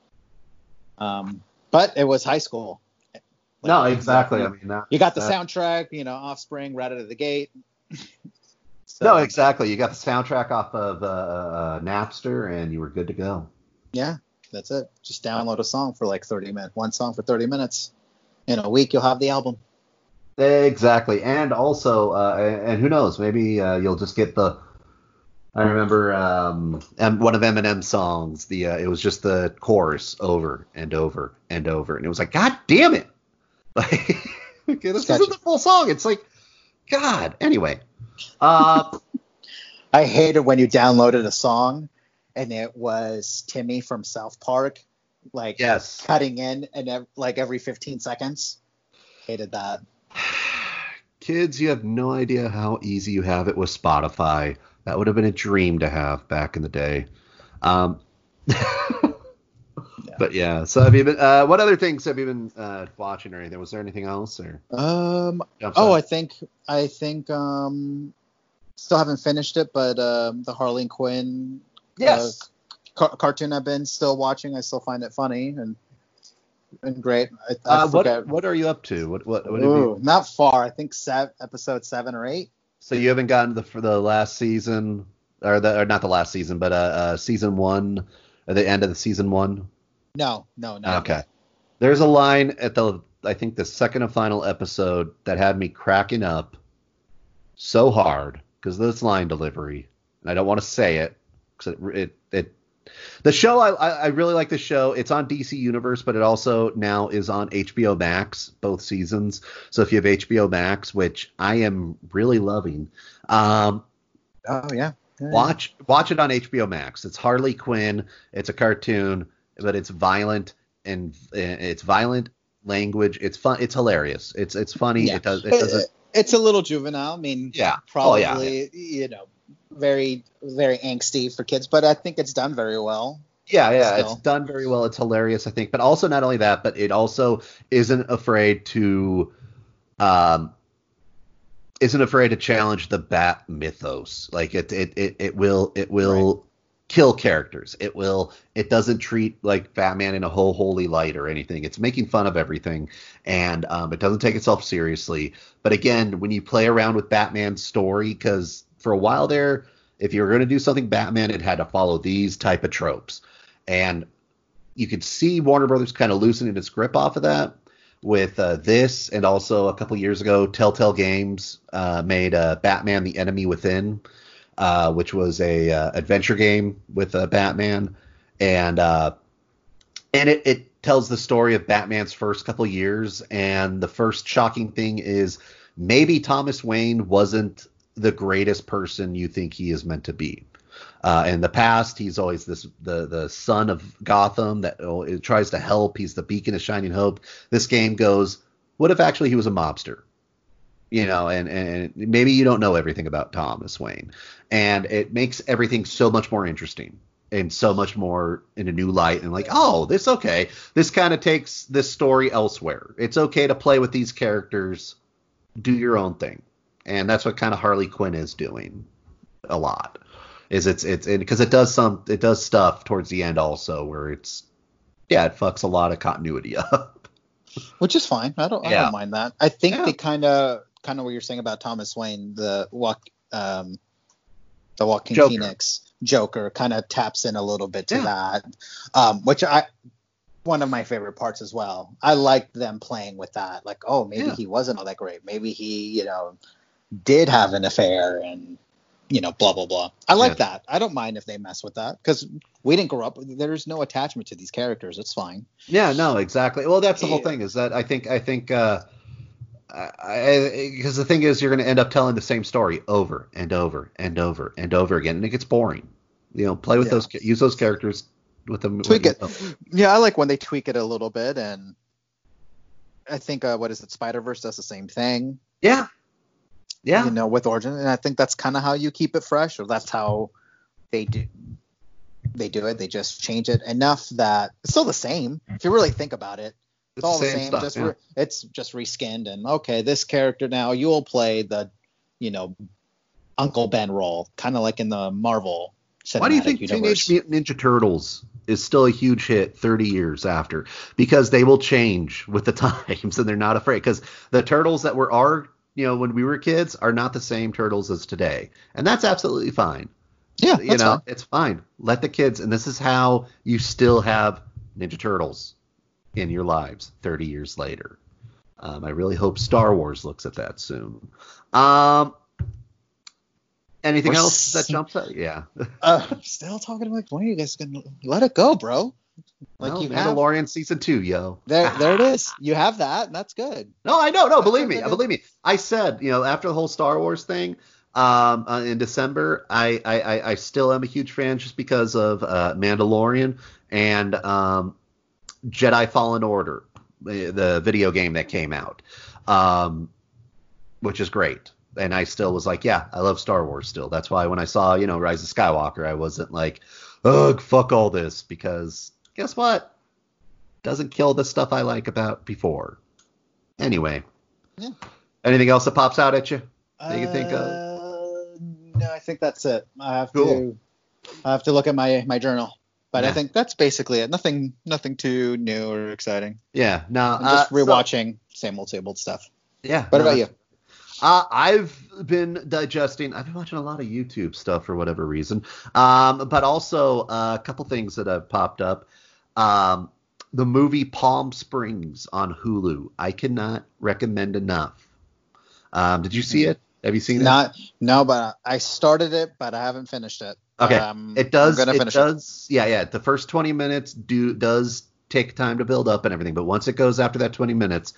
But it was high school. No, exactly. You got the soundtrack, Offspring right out of the gate. No, exactly. You got the soundtrack off of Napster, and you were good to go. Yeah. That's it. Just download a song for like 30 minutes. One song for 30 minutes. In a week, you'll have the album. Exactly. And also, and who knows, maybe you'll just get I remember one of Eminem's songs, it was just the chorus over and over and over. And it was like, God damn it. Like, this isn't the full song. It's like, God. Anyway. I hated when you downloaded a song and it was Timmy from South Park, cutting in and every 15 seconds. Hated that. Kids, you have no idea how easy you have it with Spotify. That would have been a dream to have back in the day. But yeah. So have you been? What other things have you been watching or anything? Was there anything else? Or I think still haven't finished it, but the Harley Quinn. Yes. Cartoon I've been still watching. I still find it funny and great. What are you up to? What have you? Not far. I think episode 7 or 8. So you haven't gotten for the last season, or not the last season, but season 1, or the end of the season 1? No. Okay. There's a line at I think the second and final episode that had me cracking up so hard because of this line delivery, and I don't want to say it. The show, I really like the show. It's on DC Universe, but it also now is on HBO Max, both seasons. So if you have HBO Max, which I am really loving, watch it on HBO Max. It's Harley Quinn. It's a cartoon, but it's violent and it's violent language. It's fun. It's hilarious. It's funny. Yeah. It's a little juvenile. Probably very, very angsty for kids, but I think it's done very well. Yeah, it's done very well. It's hilarious, I think. But also not only that, but it also isn't afraid to challenge the Bat mythos. Like it will kill characters. It doesn't treat like Batman in a holy light or anything. It's making fun of everything, and it doesn't take itself seriously. But again, when you play around with Batman's story, because for a while there, if you were going to do something Batman, it had to follow these type of tropes. And you could see Warner Brothers kind of loosening its grip off of that with this. And also a couple years ago, Telltale Games made Batman: The Enemy Within, which was a adventure game with Batman. And it tells the story of Batman's first couple years, and the first shocking thing is maybe Thomas Wayne wasn't the greatest person you think he is meant to be. In the past, he's always the son of Gotham that tries to help. He's the beacon of shining hope. This game goes, what if actually he was a mobster? And maybe you don't know everything about Thomas Wayne, and it makes everything so much more interesting and so much more in a new light, and like, oh, this kind of takes this story elsewhere. It's okay to play with these characters, do your own thing. And that's what kind of Harley Quinn is doing a lot. Is it's because it does stuff towards the end also where it fucks a lot of continuity up. Which is fine. I don't mind that. I think they kind of what you're saying about Thomas Wayne, the Joaquin Joker. Phoenix Joker kind of taps in a little bit to that, which one of my favorite parts as well. I like them playing with that. Like, oh, maybe he wasn't all that great. Maybe he, did have an affair and, blah, blah, blah. I like that. I don't mind if they mess with that because we didn't grow up. There's no attachment to these characters. It's fine. Yeah, no, exactly. Well, that's the whole thing is that I think because the thing is you're going to end up telling the same story over and over and over and over again, and it gets boring. Play with use those characters with them. Tweak it. Yeah, I like when they tweak it a little bit, and I think Spider-Verse does the same thing. Yeah. With Origin, and I think that's kind of how you keep it fresh, or that's how they do it. They just change it enough that it's still the same. If you really think about it. It's all the same. Stuff, it's just reskinned, and okay, this character now you'll play the, Uncle Ben role, kind of like in the Marvel cinematic Why do you think universe. Teenage Mutant Ninja Turtles is still a huge hit 30 years after? Because they will change with the times, and they're not afraid. Because the turtles that when we were kids are not the same turtles as today, and that's absolutely fine. Yeah, fine. It's fine. Let the kids, and this is how you still have Ninja Turtles in your lives 30 years later. I really hope Star Wars looks at that soon. Anything else that jumps out? Yeah. Still talking about when are you guys gonna let it go, bro? Like you have Mandalorian season 2, yo. There it is. You have that, and that's good. No, I know. No, believe me. I said, after the whole Star Wars thing, in December, I still am a huge fan just because of Mandalorian and Jedi Fallen Order, the video game that came out, which is great. And I still was like, yeah, I love Star Wars still. That's why when I saw, Rise of Skywalker, I wasn't like, ugh, fuck all this, because guess what? Doesn't kill the stuff I like about before. Anyway. Yeah. Anything else that pops out at you that you can think of? No, I think that's it. I have to look at my journal. But I think that's basically it. Nothing too new or exciting. Yeah. No. Just rewatching same old stuff. Yeah. What about you? I've been digesting. I've been watching a lot of YouTube stuff for whatever reason. But also a couple things that have popped up. The movie Palm Springs on Hulu. I cannot recommend enough. Did you see it? Have you seen it? No, but I started it, but I haven't finished it. Okay. It does. Yeah. The first 20 minutes does take time to build up and everything, but once it goes after that 20 minutes,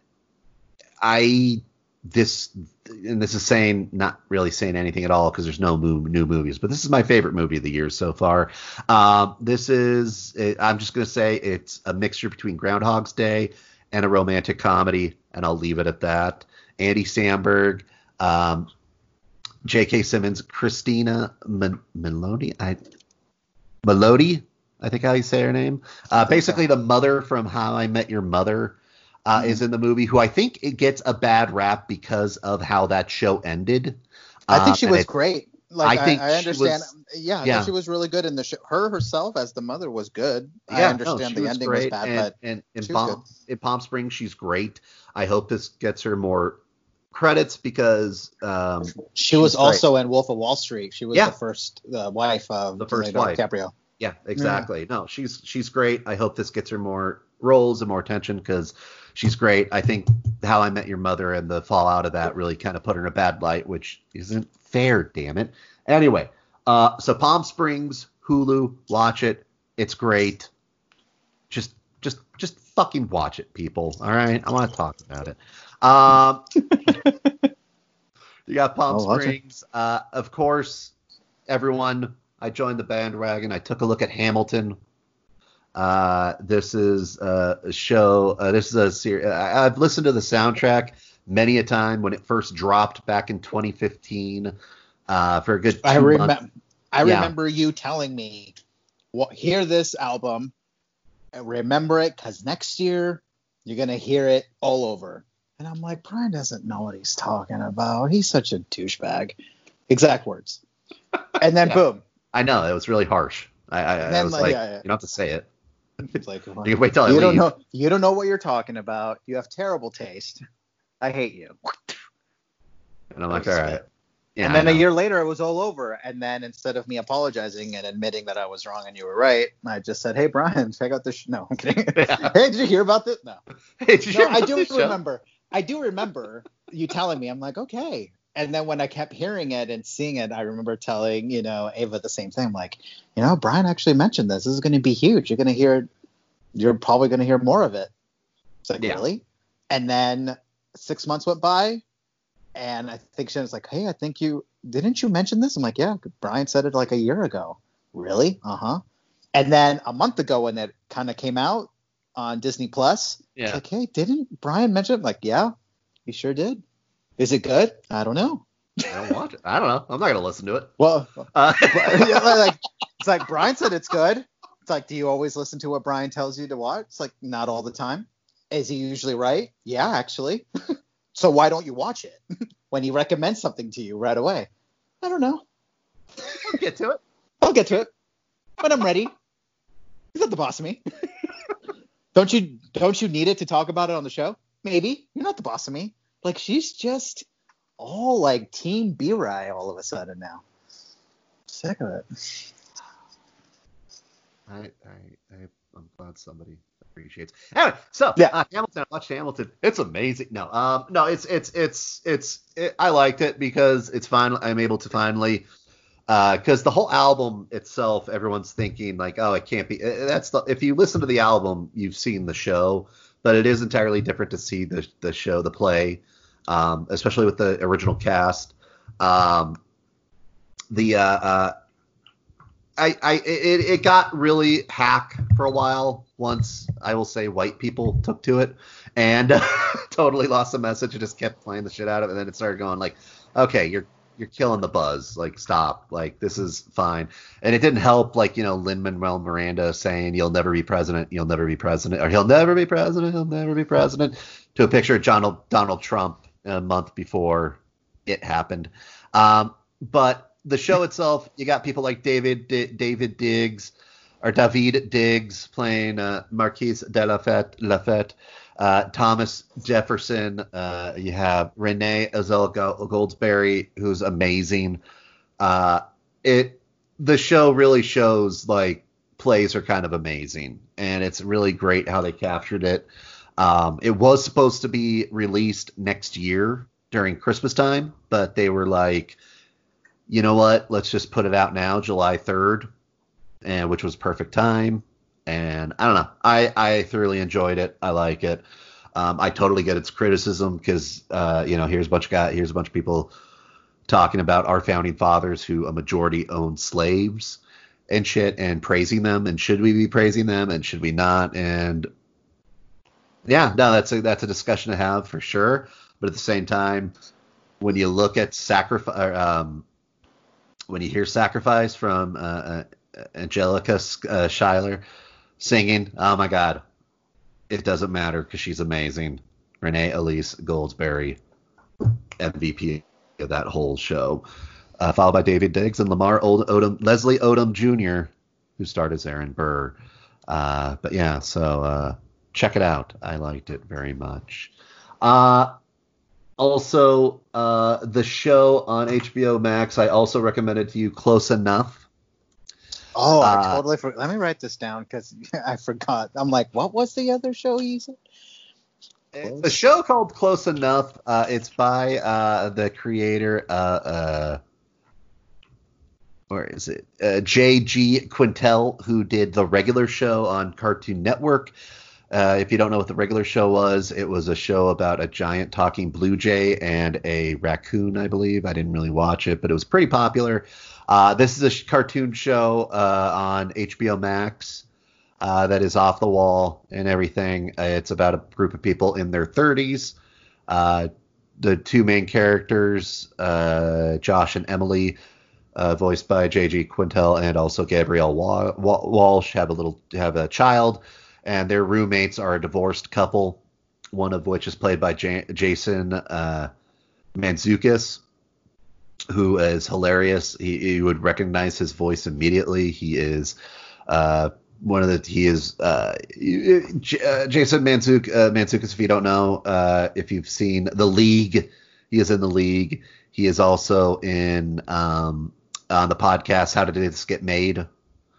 this is saying, not really saying anything at all because there's no new movies, but this is my favorite movie of the year so far. I'm just going to say it's a mixture between Groundhog's Day and a romantic comedy, and I'll leave it at that. Andy Samberg, J.K. Simmons, Christina Melody, I think how you say her name. Basically the mother from How I Met Your Mother. Is in the movie, who I think it gets a bad rap because of how that show ended. I think she was great. Like, I understand. I think she was really good in the show. Herself as the mother was good. I understand the ending was bad, but in Palm Springs, she's great. I hope this gets her more credits because she was also in Wolf of Wall Street. She was the first wife of Leonardo DiCaprio. Yeah, exactly. No, she's great. I hope this gets her more roles and more attention because she's great. I think How I Met Your Mother and the fallout of that really kind of put her in a bad light, which isn't fair, damn it. Anyway, so Palm Springs, Hulu, watch it. It's great. Just fucking watch it, people. All right, I want to talk about it. You got Palm Springs. Of course, everyone. I joined the bandwagon. I took a look at Hamilton. This is a show. This is a series. I've listened to the soundtrack many a time when it first dropped back in 2015. For a good 2 months. I remember you telling me, hear this album, and remember it, because next year you're gonna hear it all over. And I'm like, Brian doesn't know what he's talking about. He's such a douchebag. Exact words. And then boom. I know, it was really harsh. I was like, you don't have to say it. It's like, you can wait till I leave. You don't know what you're talking about. You have terrible taste. I hate you. And I'm like, all right. Yeah, and then a year later, it was all over. And then instead of me apologizing and admitting that I was wrong and you were right, I just said, hey, Brian, check out this. No, I'm kidding. Yeah. Hey, did you hear about this? No. Hey, did you hear about this show? I do remember you telling me. I'm like, okay. And then when I kept hearing it and seeing it, I remember telling, Ava the same thing. I'm like, Brian actually mentioned this. This is going to be huge. You're probably going to hear more of it. It's like, really? And then 6 months went by. And I think she was like, hey, didn't you mention this? I'm like, yeah, Brian said it like a year ago. Really? Uh-huh. And then a month ago when it kind of came out on Disney Plus, it's like, hey, didn't Brian mention it? I'm like, yeah, he sure did. Is it good? I don't know. I don't watch it. I don't know. I'm not going to listen to it. Well, it's like Brian said it's good. It's like, do you always listen to what Brian tells you to watch? It's like, not all the time. Is he usually right? Yeah, actually. So why don't you watch it when he recommends something to you right away? I don't know. I'll get to it. When I'm ready. He's not the boss of me. Don't you need it to talk about it on the show? Maybe. You're not the boss of me. Like, she's just all like Team B-Rai all of a sudden now. Sick of it. I'm glad somebody appreciates. Anyway, so Hamilton. I watched Hamilton. It's amazing. No, I liked it because I'm able to finally, because the whole album itself, everyone's thinking like, oh, it can't be. If you listen to the album, you've seen the show, but it is entirely different to see the show, the play, especially with the original cast. It got really hack for a while once, I will say, white people took to it and totally lost the message and just kept playing the shit out of it. And then it started going like, okay, you're killing the buzz. Like, stop. Like, this is fine. And it didn't help, like, Lin-Manuel Miranda saying you'll never be president, or he'll never be president, to a picture of Donald Trump a month before it happened. But the show itself, you got people like David Diggs playing Marquise de Lafayette, Thomas Jefferson. You have Renee Goldsberry, who's amazing. The show really shows like plays are kind of amazing, and it's really great how they captured it. It was supposed to be released next year during Christmas time, but they were like, you know what? Let's just put it out now, July 3rd, which was perfect time. And I don't know. I thoroughly enjoyed it. I like it. I totally get its criticism because, here's a bunch of people talking about our founding fathers who a majority owned slaves and shit and praising them. And should we be praising them? And should we not? And yeah, no, that's a discussion to have for sure. But at the same time, when you look at when you hear Sacrifice from Angelica Schuyler singing, oh my God, it doesn't matter because she's amazing. Renee Elise Goldsberry, MVP of that whole show. Followed by David Diggs and Leslie Odom Jr., who starred as Aaron Burr. But yeah, so check it out. I liked it very much. Also, the show on HBO Max, I also recommended to you, Close Enough. Oh, I totally forgot. Let me write this down because I forgot. I'm like, what was the other show you said? It's a show called Close Enough. It's by the creator. or is it J.G. Quintel, who did the regular show on Cartoon Network. If you don't know what the regular show was, it was a show about a giant talking blue jay and a raccoon, I believe. I didn't really watch it, but it was pretty popular. This is a cartoon show on HBO Max that is off the wall and everything. It's about a group of people in their 30s. The two main characters, Josh and Emily, voiced by J.G. Quintel, and also Gabrielle Walsh, have a child, and their roommates are a divorced couple, one of which is played by Jason Mantzoukas, who is hilarious. You would recognize his voice immediately. He is Jason Mantzoukas, if you don't know, if you've seen The League, he is in The League. He is also in on the podcast How Did This Get Made?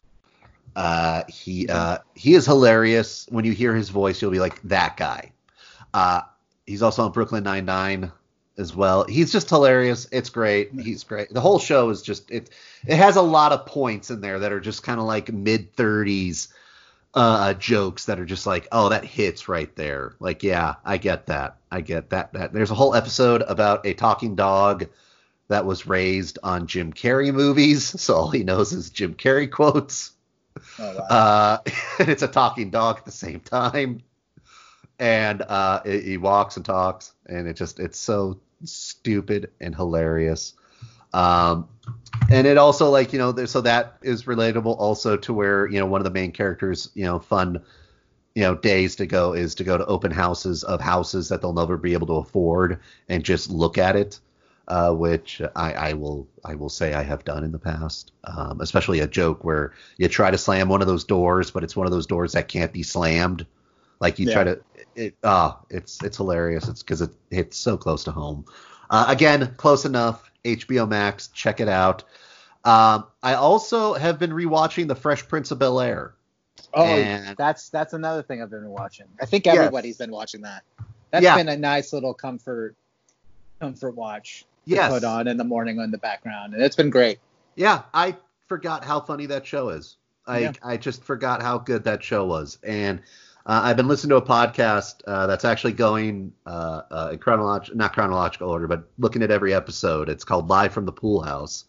He is hilarious. When you hear his voice, you'll be like, that guy. He's also on Brooklyn Nine-Nine as well. He's just hilarious. It's great. He's great. The whole show is just it has a lot of points in there that are just kind of like mid-30s jokes that are just like, oh, that hits right there. Like, yeah, I get that. There's a whole episode about a talking dog that was raised on Jim Carrey movies, so all he knows is Jim Carrey quotes. Oh, wow. And it's a talking dog at the same time. And he walks and talks, and it's so stupid and hilarious. And it also, like, so that is relatable also to where, one of the main characters, fun, days to go to open houses of houses that they'll never be able to afford and just look at it, which I will say I have done in the past, especially a joke where you try to slam one of those doors, but it's one of those doors that can't be slammed. Like you try to, it's hilarious. It's because it hits so close to home. Again, close enough. HBO Max, check it out. I also have been rewatching The Fresh Prince of Bel-Air. Oh, that's another thing I've been watching. I think everybody's been watching that. That's been a nice little comfort watch to put on in the morning in the background, and it's been great. Yeah, I forgot how funny that show is. I just forgot how good that show was, and I've been listening to a podcast that's actually going in not chronological order, but looking at every episode. It's called Live from the Pool House.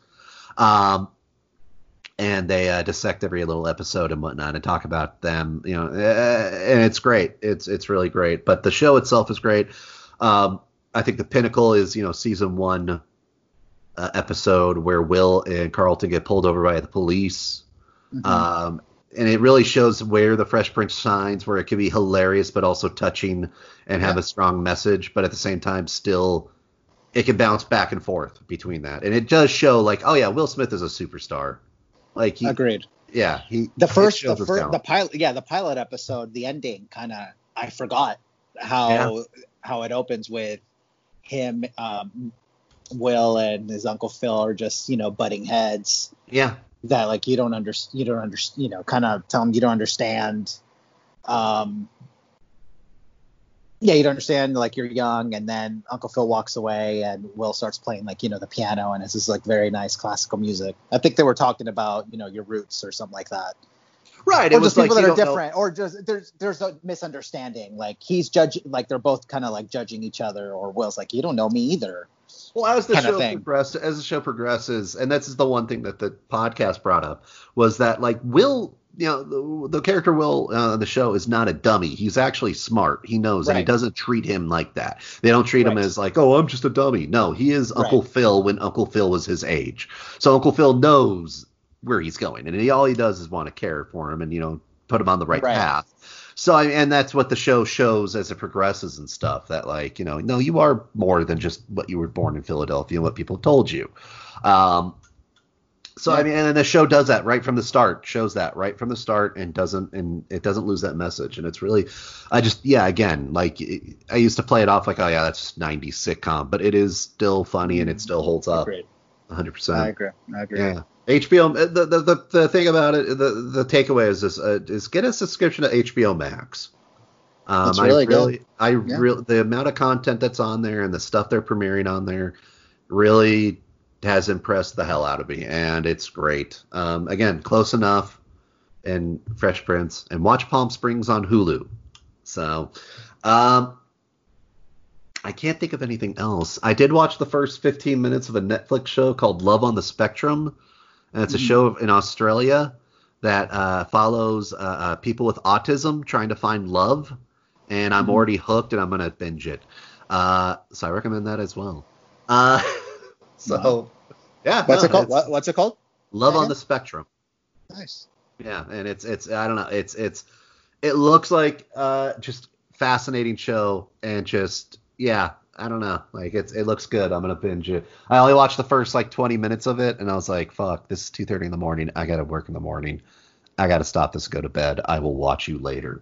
And they dissect every little episode and whatnot and talk about them, and it's great. It's really great. But the show itself is great. I think the pinnacle is, season 1 episode where Will and Carlton get pulled over by the police. Mm-hmm. And it really shows where the Fresh Prince shines, where it can be hilarious but also touching and have a strong message. But at the same time, still, it can bounce back and forth between that. And it does show, like, oh, yeah, Will Smith is a superstar. Like, agreed. Yeah. The pilot episode, the ending, kind of, I forgot how it opens with him, Will and his Uncle Phil are just, butting heads. Yeah. That, like, you don't understand, kind of tell him you don't understand. You don't understand, like, you're young, and then Uncle Phil walks away, and Will starts playing, like, the piano, and it's just, like, very nice classical music. I think they were talking about, your roots or something like that. Right. Or it was just people that are different, or just there's a misunderstanding. Like, he's judging, like, they're both kind of, like, judging each other, or Will's like, you don't know me either. Well, as the show progresses, and this is the one thing that the podcast brought up, was that, like, Will, the character Will on the show is not a dummy. He's actually smart. He knows, and he doesn't treat him like that. They don't treat him as like, oh, I'm just a dummy. No, he is Uncle Phil when Uncle Phil was his age. So Uncle Phil knows where he's going, and all he does is want to care for him and, put him on the right path. So, and that's what the show shows as it progresses and stuff, that, like, no, you are more than just what you were born in Philadelphia and what people told you. I mean, and the show does that right from the start, and it doesn't lose that message. And it's really, again, like, I used to play it off like, oh yeah, that's 90s sitcom, but it is still funny and it still holds up. Agreed. 100%. I agree. Yeah. HBO, the thing about it, the takeaway is this: is get a subscription to HBO Max. It's really good. The amount of content that's on there and the stuff they're premiering on there really has impressed the hell out of me, and it's great. Again, Close Enough and Fresh Prince, and watch Palm Springs on Hulu. So, I can't think of anything else. I did watch the first 15 minutes of a Netflix show called Love on the Spectrum, and it's a show in Australia that follows people with autism trying to find love, and I'm already hooked, and I'm going to binge it. So I recommend that as well. Yeah. What's it called? What's it called? Love on the Spectrum. Nice. Yeah, and it's I don't know, it looks like just fascinating show, and just I don't know, like it looks good. I'm gonna binge it. I only watched the first like 20 minutes of it, and I was like, fuck, this is 2:30 in the morning. I gotta work in the morning. I gotta stop this and go to bed. I will watch you later.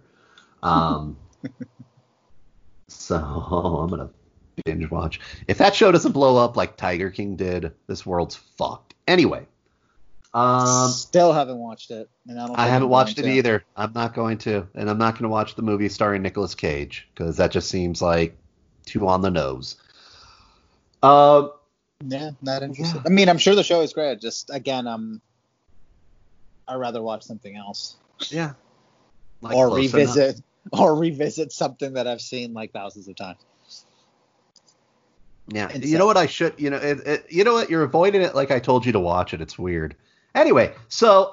So I'm gonna binge watch. If that show doesn't blow up like Tiger King did, this world's fucked. Anyway. Still haven't watched it. And I haven't watched it either. I'm not going to. And I'm not going to watch the movie starring Nicolas Cage, because that just seems like too on the nose. Yeah, not interested. I mean, I'm sure the show is great. Just, again, I'd rather watch something else. Yeah. Like or revisit something that I've seen like thousands of times. Yeah. You know what I should, you know what? You're avoiding it like I told you to watch it. It's weird. Anyway, so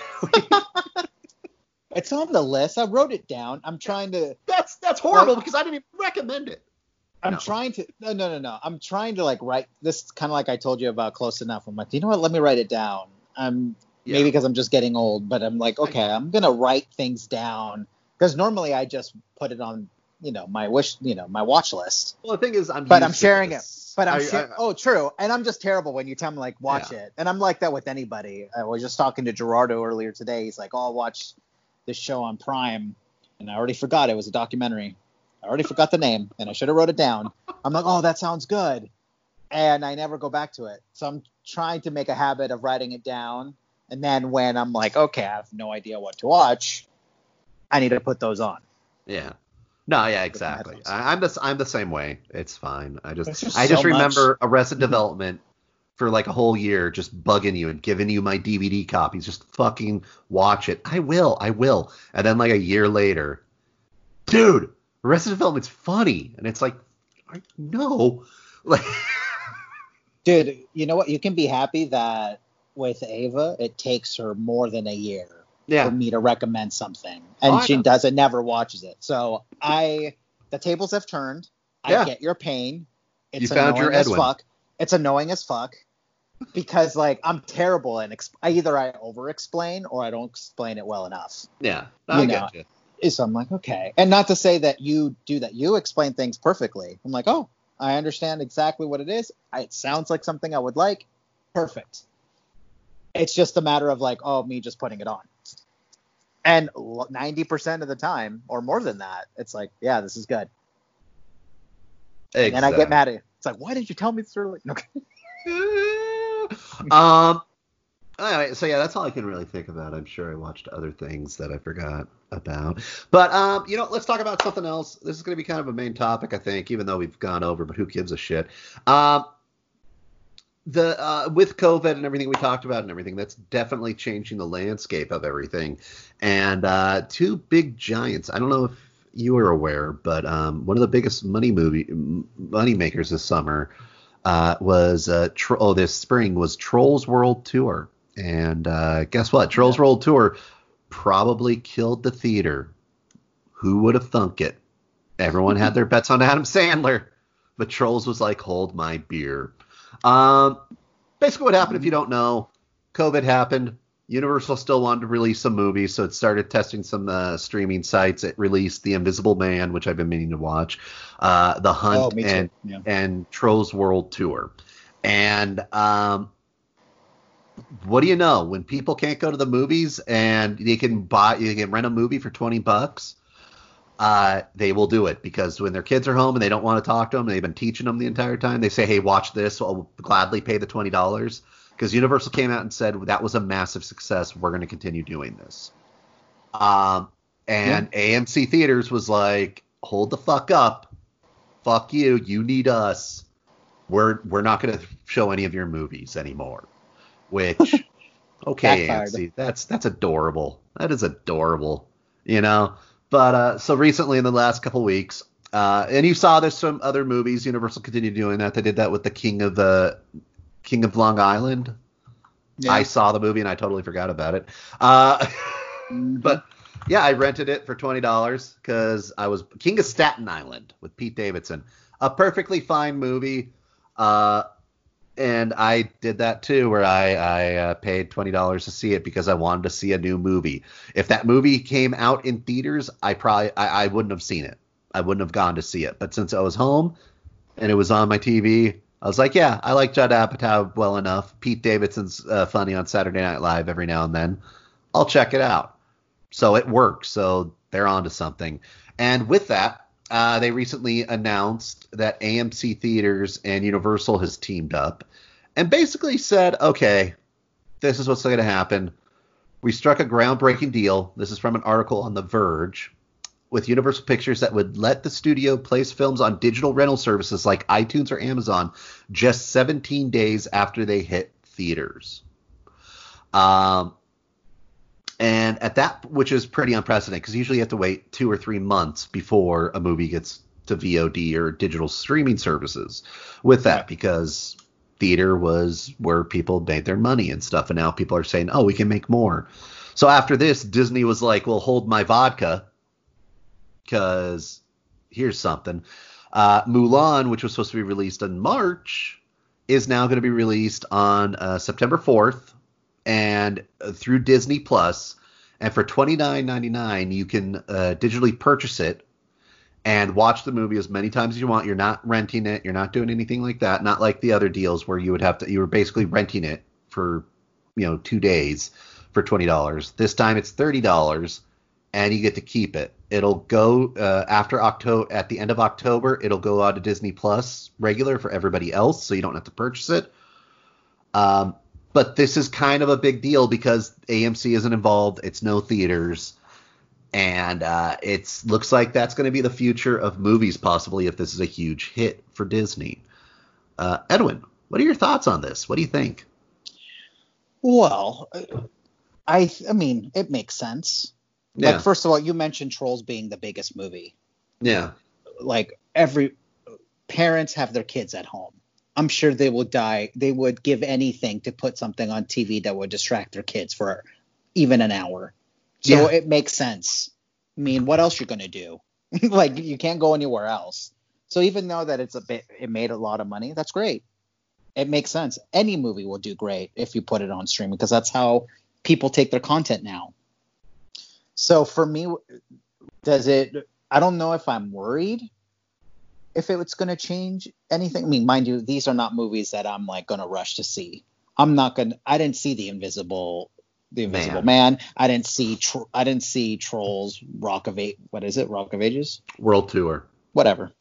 it's on the list. I wrote it down. I'm trying to. That's horrible, because I didn't even recommend it. I'm trying to. No. I'm trying to write this, kind of like I told you about Close Enough. I'm like, you know what? Let me write it down. Maybe because I'm just getting old, but I'm like, okay, I'm gonna write things down, because normally I just put it on, my my watch list. Well, the thing is, I'm sharing it. But true. And I'm just terrible when you tell me, like, watch it. And I'm like that with anybody. I was just talking to Gerardo earlier today. He's like, oh, I'll watch this show on Prime. And I already forgot it was a documentary. I already forgot the name, and I should have wrote it down. I'm like, oh, that sounds good. And I never go back to it. So I'm trying to make a habit of writing it down. And then when I'm like, okay, I have no idea what to watch, I need to put those on. Yeah. No, yeah, exactly. I'm the same way. It's fine. I just remember Arrested Development for like a whole year, just bugging you and giving you my DVD copies. Just fucking watch it. I will. And then like a year later, dude, Arrested Development's funny, and it's like, no, like, dude, you know what? You can be happy that with Ava, it takes her more than a year. For me to recommend something, and she never watches it. So the tables have turned. I get your pain. It's found your Edwin. Fuck. It's annoying as fuck, because like I'm terrible, and I over explain or I don't explain it well enough. Yeah, I get you. So I'm like, okay, and not to say that you do that. You explain things perfectly. I'm like, oh, I understand exactly what it is. It sounds like something I would like. Perfect. It's just a matter of like, me just putting it on. And 90% of the time, or more than that, it's like, yeah, this is good. Exactly. And I get mad at it. It's like, why did you tell me this early? Okay. Anyway, so yeah, that's all I can really think about. I'm sure I watched other things that I forgot about. But, let's talk about something else. This is going to be kind of a main topic, I think, even though we've gone over, but who gives a shit? With COVID and everything we talked about and everything, that's definitely changing the landscape of everything. And two big giants. I don't know if you were aware, but one of the biggest money makers this summer was this spring was Trolls World Tour. And guess what? Trolls World Tour probably killed the theater. Who would have thunk it? Everyone had their bets on Adam Sandler, but Trolls was like, hold my beer. Basically what happened, if you don't know, COVID happened. Universal still wanted to release some movies, so it started testing some streaming sites. It released The Invisible Man, which I've been meaning to watch, The Hunt, and Trolls World Tour. And what do you know? When people can't go to the movies and you can rent a movie for $20, they will do it, because when their kids are home and they don't want to talk to them, and they've been teaching them the entire time, they say, hey, watch this. I'll gladly pay the $20, because Universal came out and said that was a massive success. We're going to continue doing this. AMC Theaters was like, hold the fuck up. Fuck you. You need us. we're not going to show any of your movies anymore. Which, okay, AMC, that's adorable. That is adorable, you know. But so recently, in the last couple weeks, and you saw there's some other movies. Universal continued doing that. They did that with the King of Long Island. Yeah. I saw the movie and I totally forgot about it. But yeah, I rented it for $20 because I was King of Staten Island with Pete Davidson, a perfectly fine movie. And I did that too, where I paid $20 to see it because I wanted to see a new movie. If that movie came out in theaters, I wouldn't have seen it. I wouldn't have gone to see it. But since I was home and it was on my TV, I was like, yeah, I like Judd Apatow well enough. Pete Davidson's funny on Saturday Night Live every now and then. I'll check it out. So it works. So they're onto something. And with that, they recently announced that AMC Theaters and Universal has teamed up and basically said, okay, this is what's going to happen. We struck a groundbreaking deal. This is from an article on The Verge with Universal Pictures that would let the studio place films on digital rental services like iTunes or Amazon just 17 days after they hit theaters. And at that, which is pretty unprecedented, because usually you have to wait 2 or 3 months before a movie gets to VOD or digital streaming services with that, because theater was where people made their money and stuff. And now people are saying, oh, we can make more. So after this, Disney was like, well, hold my vodka, because here's something. Mulan, which was supposed to be released in March, is now going to be released on September 4th. And through Disney Plus, and for $29.99 you can digitally purchase it and watch the movie as many times as you want. You're not renting it, you're not doing anything like that. Not like the other deals where you were basically renting it for 2 days for $20. This time it's $30 and you get to keep it. It'll go at the end of October. It'll go out to Disney Plus regular for everybody else, so you don't have to purchase it. But this is kind of a big deal because AMC isn't involved. It's no theaters. And it looks like that's going to be the future of movies, possibly, if this is a huge hit for Disney. Edwin, what are your thoughts on this? What do you think? Well, I mean, it makes sense. Yeah. Like, first of all, you mentioned Trolls being the biggest movie. Yeah. Like, parents have their kids at home. I'm sure they would give anything to put something on TV that would distract their kids for even an hour. So It makes sense. I mean, what else you're going to do? Like, you can't go anywhere else. So even though that it made a lot of money, that's great. It makes sense. Any movie will do great if you put it on streaming, because that's how people take their content now. So for me, I don't know if I'm worried if it's going to change anything. I mean, mind you, these are not movies that I'm like going to rush to see. I didn't see The Invisible Man. I didn't see Trolls Rock of Ages? World Tour. Whatever.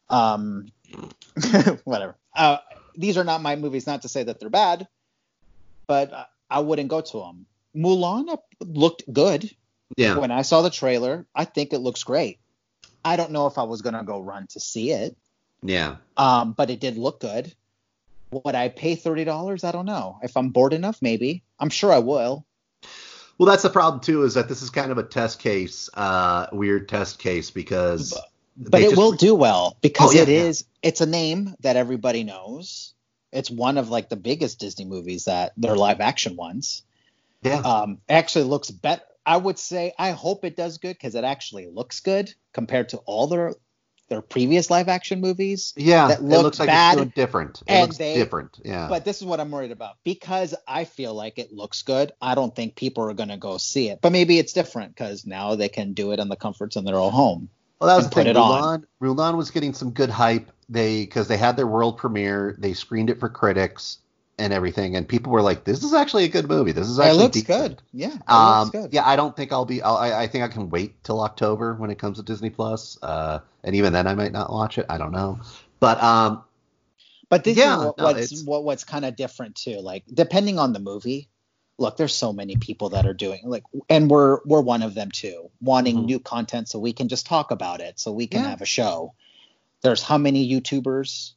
Whatever. These are not my movies, not to say that they're bad, but I wouldn't go to them. Mulan looked good. Yeah. When I saw the trailer, I think it looks great. I don't know if I was going to go run to see it. Yeah. But it did look good. Would I pay $30? I don't know. If I'm bored enough, maybe. I'm sure I will. Well, that's the problem, too, is that this is kind of a test case, weird test case, because... But it will do well, because it's a name that everybody knows. It's one of, like, the biggest Disney movies that they're live-action ones. Yeah. It actually looks better. I would say I hope it does good, because it actually looks good compared to all their previous live action movies. Yeah, that it looks like bad. It's doing different. It looks different. Yeah. But this is what I'm worried about, because I feel like it looks good. I don't think people are going to go see it. But maybe it's different because now they can do it in the comforts of their own home. Well, that was the thing. Mulan was getting some good hype. Because they had their world premiere, they screened it for critics and everything, and people were like, "This is actually a good movie. This is actually it looks decent. good." Yeah, it looks good. Yeah, I don't think I think I can wait till October when it comes to Disney Plus, and even then I might not watch it. I don't know, but this is what's kind of different too. Like, depending on the movie, look, there's so many people that are doing, like, and we're one of them too, wanting new content so we can just talk about it, so we can have a show. There's how many YouTubers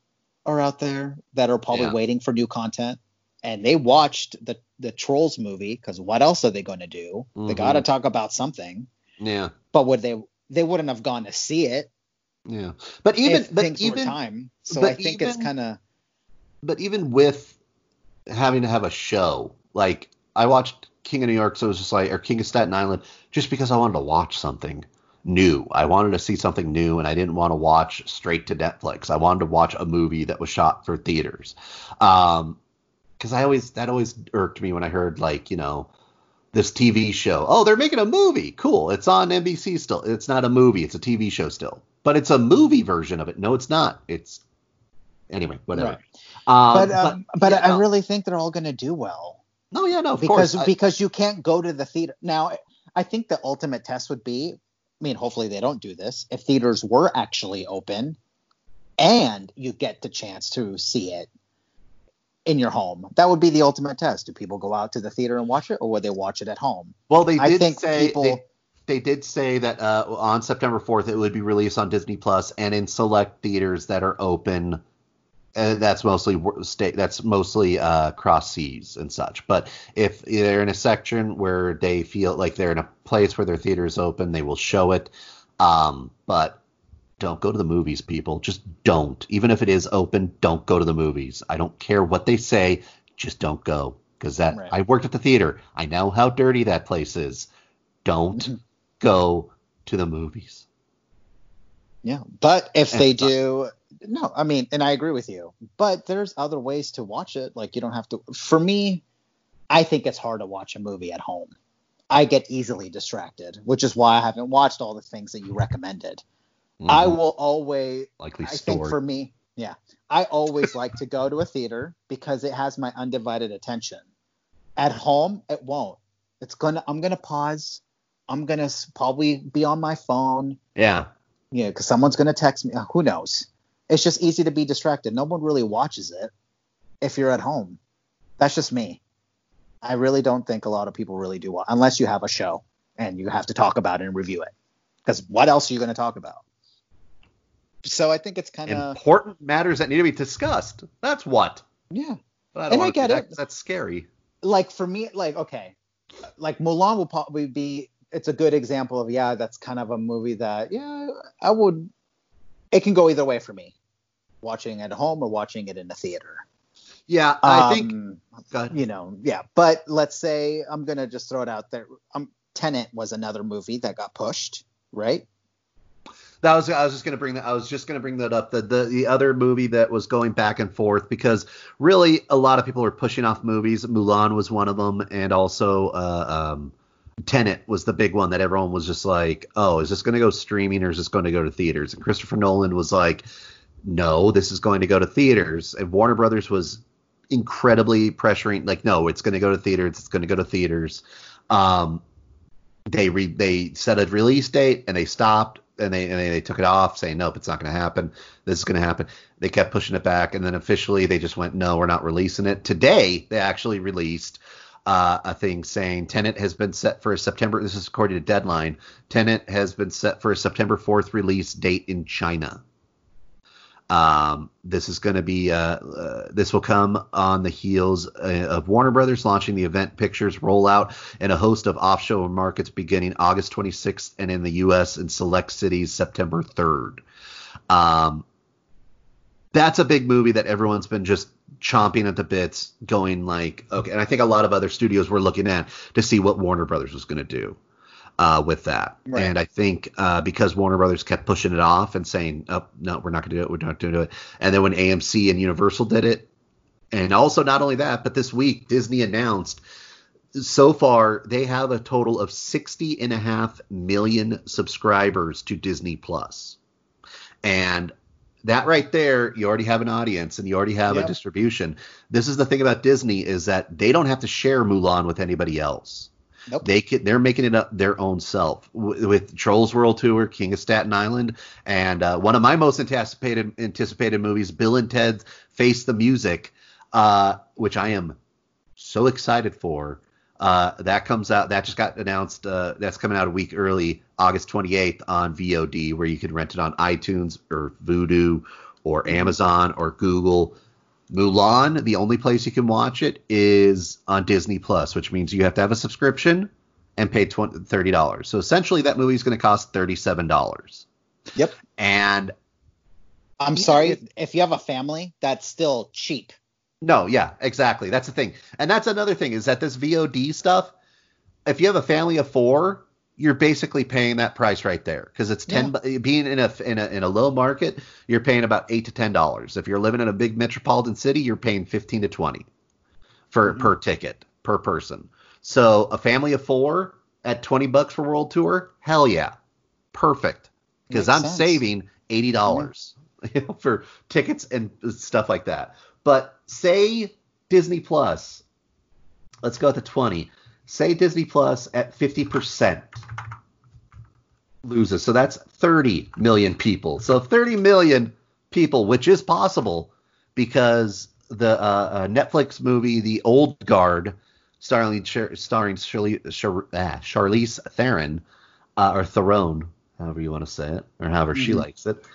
are out there that are probably waiting for new content, and they watched the Trolls movie because what else are they going to do? They got to talk about something. Yeah. But they wouldn't have gone to see it. Yeah. But even were time. So I think it's kind of. But even with having to have a show, like I watched King of New York, so it was just like, or King of Staten Island, just because I wanted to watch something new. I wanted to see something new, and I didn't want to watch straight to Netflix. I wanted to watch a movie that was shot for theaters. Because that always irked me when I heard, like, you know, this TV show. Oh, they're making a movie. Cool. It's on NBC still. It's not a movie. It's a TV show still. But it's a movie version of it. No, it's not. It's anyway, whatever. Right. But I really think they're all going to do well. No, yeah, no, of course. Because you can't go to the theater. Now, I think the ultimate test would be, I mean, hopefully they don't do this, if theaters were actually open and you get the chance to see it in your home. That would be the ultimate test. Do people go out to the theater and watch it, or would they watch it at home? Well, they did say that on September 4th it would be released on Disney Plus and in select theaters that are open. That's mostly cross seas and such. But if they're in a section where they feel like they're in a place where their theater is open, they will show it. But don't go to the movies, people. Just don't. Even if it is open, don't go to the movies. I don't care what they say. Just don't go. Because I worked at the theater. I know how dirty that place is. Don't go to the movies. Yeah. But if they do... No, I mean, and I agree with you, but there's other ways to watch it. Like, you don't have to. For me, I think it's hard to watch a movie at home. I get easily distracted, which is why I haven't watched all the things that you recommended. I will always, think for me, I always like to go to a theater because it has my undivided attention. At home, it won't. I'm going to pause. I'm going to probably be on my phone. Yeah. Yeah, because someone's going to text me. Who knows? It's just easy to be distracted. No one really watches it if you're at home. That's just me. I really don't think a lot of people really do, unless you have a show and you have to talk about it and review it. Because what else are you going to talk about? So I think it's kind of important matters that need to be discussed. That's what. Yeah. But I get it. That's scary. Like for me, like, okay, like Mulan will probably be. It's a good example of that's kind of a movie that I would. It can go either way for me, watching at home or watching it in the theater. Yeah, I think, but let's say I'm going to just throw it out there. Tenet was another movie that got pushed, right? I was just going to bring that up. The other movie that was going back and forth because really a lot of people were pushing off movies. Mulan was one of them. And also, Tenet was the big one that everyone was just like, oh, is this going to go streaming or is this going to go to theaters? And Christopher Nolan was like, no, this is going to go to theaters. And Warner Brothers was incredibly pressuring, like, no, it's going to go to theaters. It's going to go to theaters. They set a release date and they stopped and they took it off saying, nope, it's not going to happen. This is going to happen. They kept pushing it back. And then officially they just went, no, we're not releasing it. Today, they actually released a thing saying Tenet has been set for a September. This is according to Deadline. Tenet has been set for a September 4th release date in China. This is going to be this will come on the heels of Warner Brothers launching the Event Pictures rollout in a host of offshore markets beginning August 26th and in the U.S. in select cities September 3rd. That's a big movie that everyone's been just chomping at the bits, going like, okay. And I think a lot of other studios were looking at to see what Warner Brothers was going to do with that. Right. And I think because Warner Brothers kept pushing it off and saying, oh, no, we're not going to do it. We're not going to do it. And then when AMC and Universal did it, and also not only that, but this week Disney announced so far they have a total of 60.5 million subscribers to Disney Plus. And that right there, you already have an audience and you already have a distribution. This is the thing about Disney is that they don't have to share Mulan with anybody else. Nope. They're making it up their own self with Trolls World Tour, King of Staten Island, and one of my most anticipated movies, Bill and Ted Face the Music, which I am so excited for. That comes out. That just got announced. That's coming out a week early, August 28th on VOD, where you can rent it on iTunes or Vudu or Amazon or Google. Mulan, the only place you can watch it is on Disney Plus, which means you have to have a subscription and pay $30. So essentially that movie is going to cost $37. Yep. And I'm sorry, if you have a family, that's still cheap. No, yeah, exactly. That's the thing. And that's another thing is that this VOD stuff, if you have a family of 4, you're basically paying that price right there because it's being in a low market, you're paying about $8 to $10. If you're living in a big metropolitan city, you're paying 15 to 20 per ticket per person. So a family of 4 at $20 for World Tour, hell yeah, perfect. Because I'm saving $80 for tickets and stuff like that. But say Disney Plus, let's go to 20. Say Disney Plus at 50% loses. So that's 30 million people. So 30 million people, which is possible because the Netflix movie, The Old Guard, starring Charlize Theron, or Theron, however you want to say it, or however she likes it,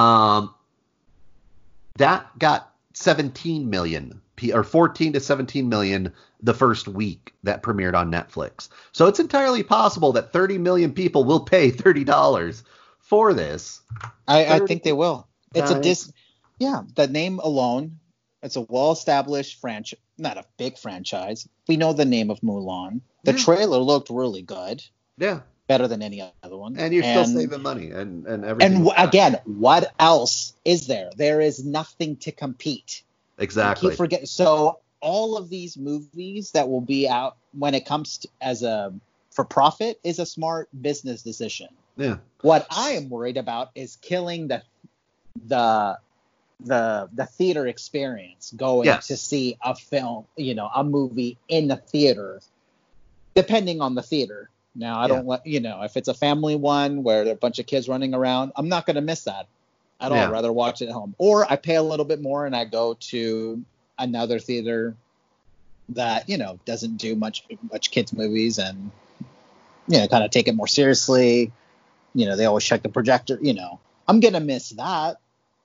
that got 17 million or 14 to 17 million the first week that premiered on Netflix. So it's entirely possible that 30 million people will pay $30 for this. I think they will. It's the name alone, it's a well-established franchise, not a big franchise. We know the name of Mulan. The trailer looked really good. Yeah. Better than any other one. And you're still saving money and everything. And again, what else is there? There is nothing to compete. Exactly. Keep forgetting. So all of these movies that will be out when it comes to for profit is a smart business decision. Yeah. What I am worried about is killing the theater experience, going to see a film, a movie in the theater, depending on the theater. Now, I don't if it's a family one where there are a bunch of kids running around, I'm not going to miss that at all. I'd rather watch it at home. Or I pay a little bit more and I go to another theater that, doesn't do much kids movies and, kind of take it more seriously. They always check the projector, I'm going to miss that.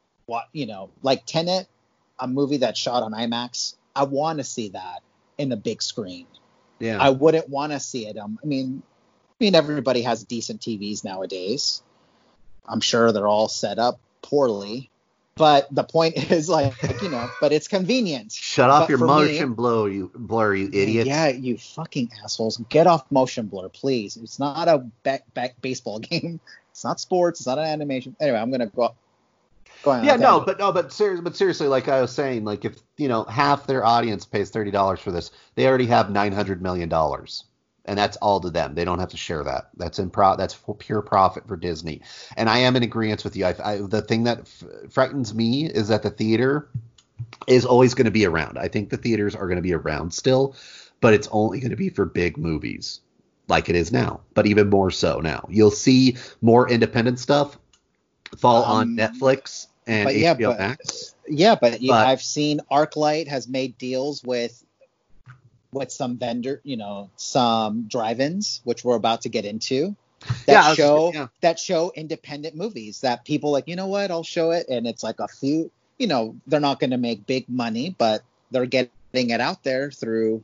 Like Tenet, a movie that's shot on IMAX. I want to see that in the big screen. Yeah. I wouldn't want to see it. I mean, everybody has decent TVs nowadays. I'm sure they're all set up poorly, but the point is but it's convenient. Shut off your motion blur, you idiots. Yeah, you fucking assholes. Get off motion blur, please. It's not a baseball game. It's not sports. It's not an animation. Anyway, I'm going to go on. Yeah, but seriously, like I was saying, like if, half their audience pays $30 for this, they already have $900 million. And that's all to them. They don't have to share that. That's pure profit for Disney. And I am in agreement with you. The thing that frightens me is that the theater is always going to be around. I think the theaters are going to be around still, but it's only going to be for big movies like it is now, but even more so now. You'll see more independent stuff fall on Netflix and HBO Max. Yeah, but I've seen ArcLight has made deals with some vendor, some drive-ins, which we're about to get into, that show independent movies that people like, I'll show it. And it's like a few, they're not going to make big money, but they're getting it out there through,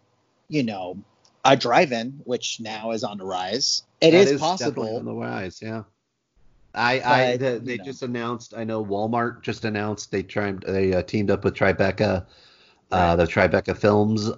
a drive-in, which now is on the rise. It is possible. On the rise, yeah. They just announced, I know Walmart just announced they teamed up with Tribeca. Right. The Tribeca Films,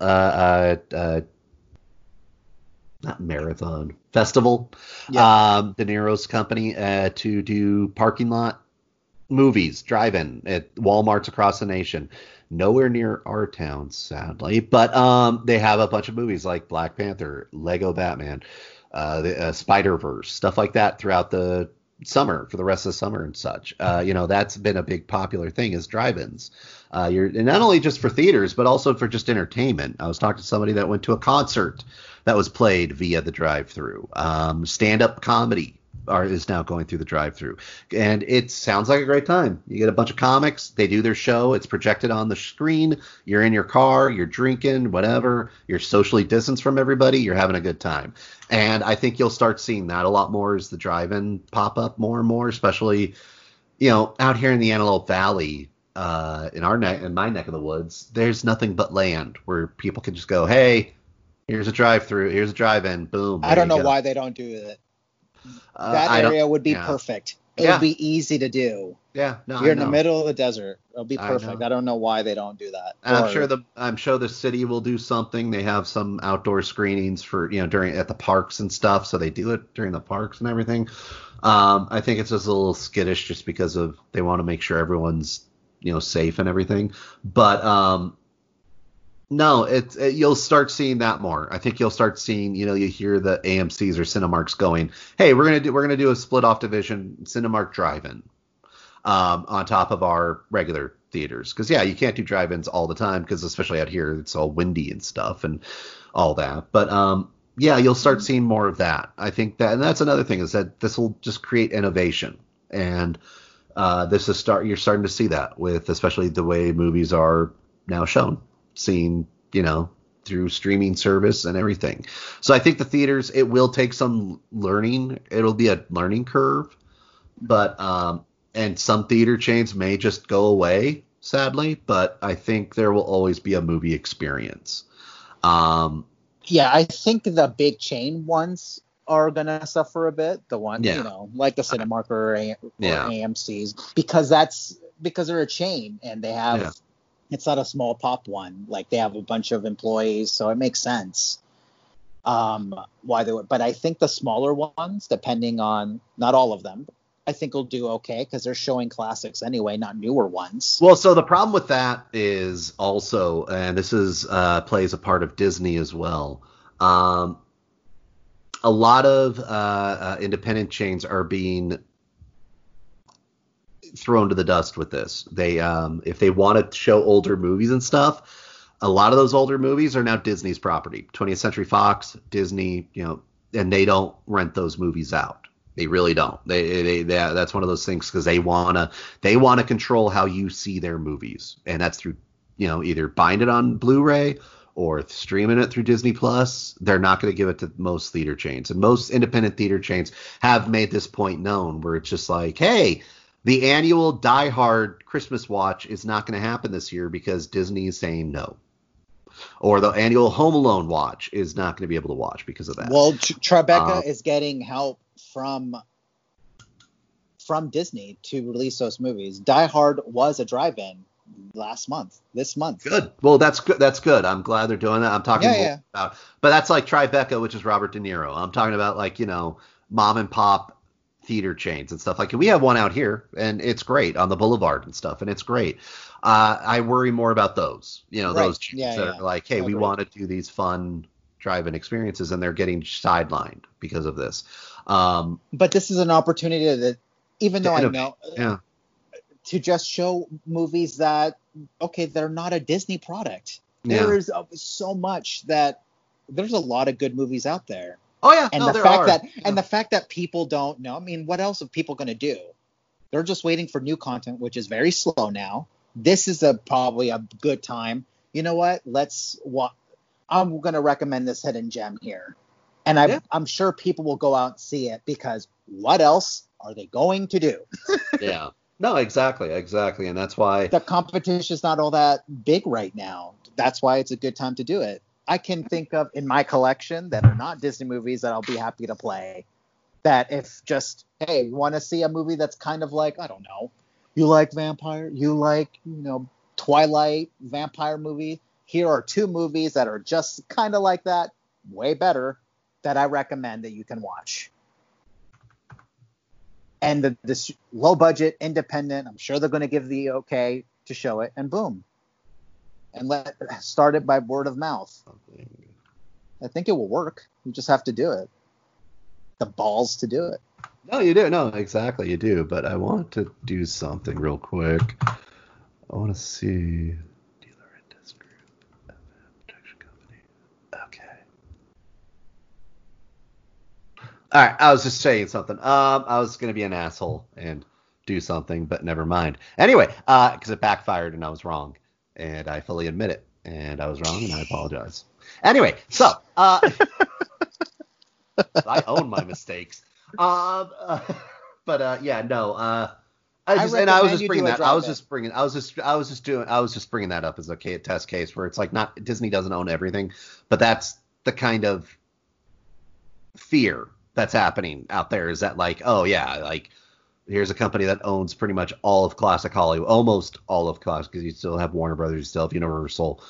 not Marathon Festival, De Niro's company, to do parking lot movies, drive-in at Walmarts across the nation. Nowhere near our town, sadly, but they have a bunch of movies like Black Panther, Lego Batman, the Spider-Verse, stuff like that throughout the summer, for the rest of the summer and such. That's been a big popular thing is drive-ins. And not only just for theaters, but also for just entertainment. I was talking to somebody that went to a concert that was played via the drive-through. Stand-up comedy is now going through the drive-through, and it sounds like a great time. You get a bunch of comics, they do their show, it's projected on the screen, you're in your car, you're drinking, whatever, you're socially distanced from everybody, you're having a good time. And I think you'll start seeing that a lot more as the drive-in pop up more and more, especially out here in the Antelope Valley. in my neck of the woods, there's nothing but land where people can just go, hey, here's a drive-through, here's a drive-in, boom. I don't know go. why they don't do it. That area would be perfect. It would be easy to do. Yeah, no, you're in the middle of the desert. It'll be perfect. I don't know why they don't do that. And I'm sure the city will do something. They have some outdoor screenings for at the parks and stuff, so they do it during the parks and everything. I think it's just a little skittish just because of they want to make sure everyone's safe and everything. But no, you'll start seeing that more. I think you'll start seeing, you hear the AMCs or Cinemarks going, hey, we're gonna do a split off division, Cinemark drive-in, on top of our regular theaters. Because you can't do drive-ins all the time because especially out here it's all windy and stuff and all that. But you'll start seeing more of that. I think that, and that's another thing is that this will just create innovation, and you're starting to see that with especially the way movies are now shown. Seen, through streaming service and everything. So I think the theaters, it will take some learning. It'll be a learning curve, but and some theater chains may just go away, sadly, but I think there will always be a movie experience. I think the big chain ones are gonna suffer a bit. The ones, like the Cinemark or AMC's, because they're a chain and they have. Yeah. It's not a small pop one. Like they have a bunch of employees, so it makes sense why they would. But I think the smaller ones, depending on not all of them, I think will do okay because they're showing classics anyway, not newer ones. Well, so the problem with that is also, and this is plays a part of Disney as well. A lot of independent chains are being thrown to the dust with this. They if they want to show older movies and stuff, a lot of those older movies are now Disney's property. 20th Century Fox, Disney, and they don't rent those movies out. They really don't. They that's one of those things because they wanna control how you see their movies, and that's through either buying it on Blu-ray or streaming it through Disney Plus. They're not going to give it to most theater chains, and most independent theater chains have made this point known where it's just like, hey, the annual Die Hard Christmas watch is not going to happen this year because Disney is saying no. Or the annual Home Alone watch is not going to be able to watch because of that. Well, Tribeca is getting help from Disney to release those movies. Die Hard was a drive-in this month. Good. Well, that's good. That's good. I'm glad they're doing that. I'm talking about, but that's like Tribeca, which is Robert De Niro. I'm talking about like, mom and pop theater chains and stuff. Like we have one out here and it's great on the boulevard and stuff, and it's great. I worry more about those, those chains that are like, hey, we want to do these fun drive-in experiences, and they're getting sidelined because of this. But this is an opportunity that, even though I know, to just show movies that, okay, they're not a Disney product. There's so much that there's a lot of good movies out there. Oh yeah, and the fact that people don't know. I mean, what else are people going to do? They're just waiting for new content, which is very slow now. This is probably a good time. You know what? I'm going to recommend this hidden gem here, and I'm sure people will go out and see it because what else are they going to do? Yeah. No, exactly, and that's why the competition is not all that big right now. That's why it's a good time to do it. I can think of in my collection that are not Disney movies that I'll be happy to play. That if just, hey, you want to see a movie that's kind of like, I don't know, you like vampire, you like, Twilight vampire movie. Here are two movies that are just kind of like that, way better, that I recommend that you can watch. And this low budget, independent, I'm sure they're going to give the okay to show it, and boom. And start it by word of mouth. I think it will work. You just have to do it. The balls to do it. No, you do. No, exactly, you do. But I want to do something real quick. I want to see dealer index group, protection company. Okay. All right, I was just saying something. I was gonna be an asshole and do something, but never mind. Anyway, because it backfired and I was wrong. And I fully admit it. And I was wrong, and I apologize. Anyway, so I own my mistakes. I was just bringing that. I was just bringing that up as a test case where it's like not Disney doesn't own everything, but that's the kind of fear that's happening out there. Is that like, oh yeah, like here's a company that owns pretty much all of classic Hollywood, almost all of classic, because you still have Warner Brothers, you still have Universal,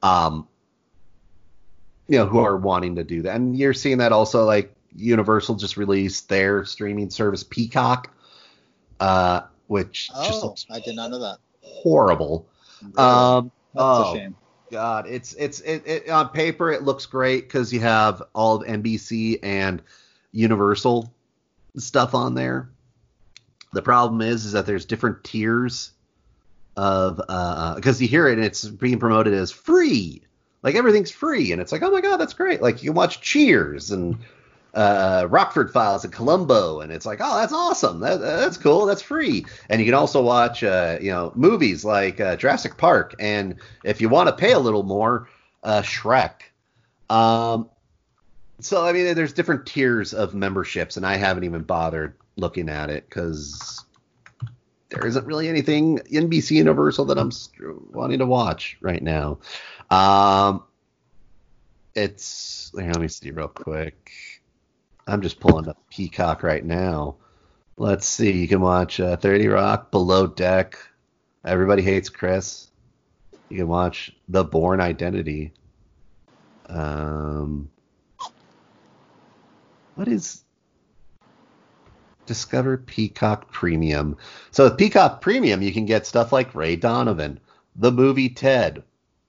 who are wanting to do that, and you're seeing that also like Universal just released their streaming service Peacock. Which just looks I did not know that. Horrible. Really? That's a shame. God, it's on paper it looks great because you have all of NBC and Universal stuff on there. The problem is that there's different tiers of because you hear it and it's being promoted as free, like everything's free, and it's like, oh my god, that's great. Like you can watch Cheers and Rockford Files and Columbo, and it's like, oh, that's awesome, that's cool, that's free. And you can also watch movies like Jurassic Park, and if you want to pay a little more, Shrek. So I mean, there's different tiers of memberships, and I haven't even bothered looking at it because there isn't really anything NBC Universal that I'm wanting to watch right now. Let me see real quick. I'm just pulling up Peacock right now. Let's see. You can watch 30 Rock, Below Deck, Everybody Hates Chris. You can watch The Bourne Identity. What is Discover Peacock Premium? So with Peacock Premium, you can get stuff like Ray Donovan, the movie Ted.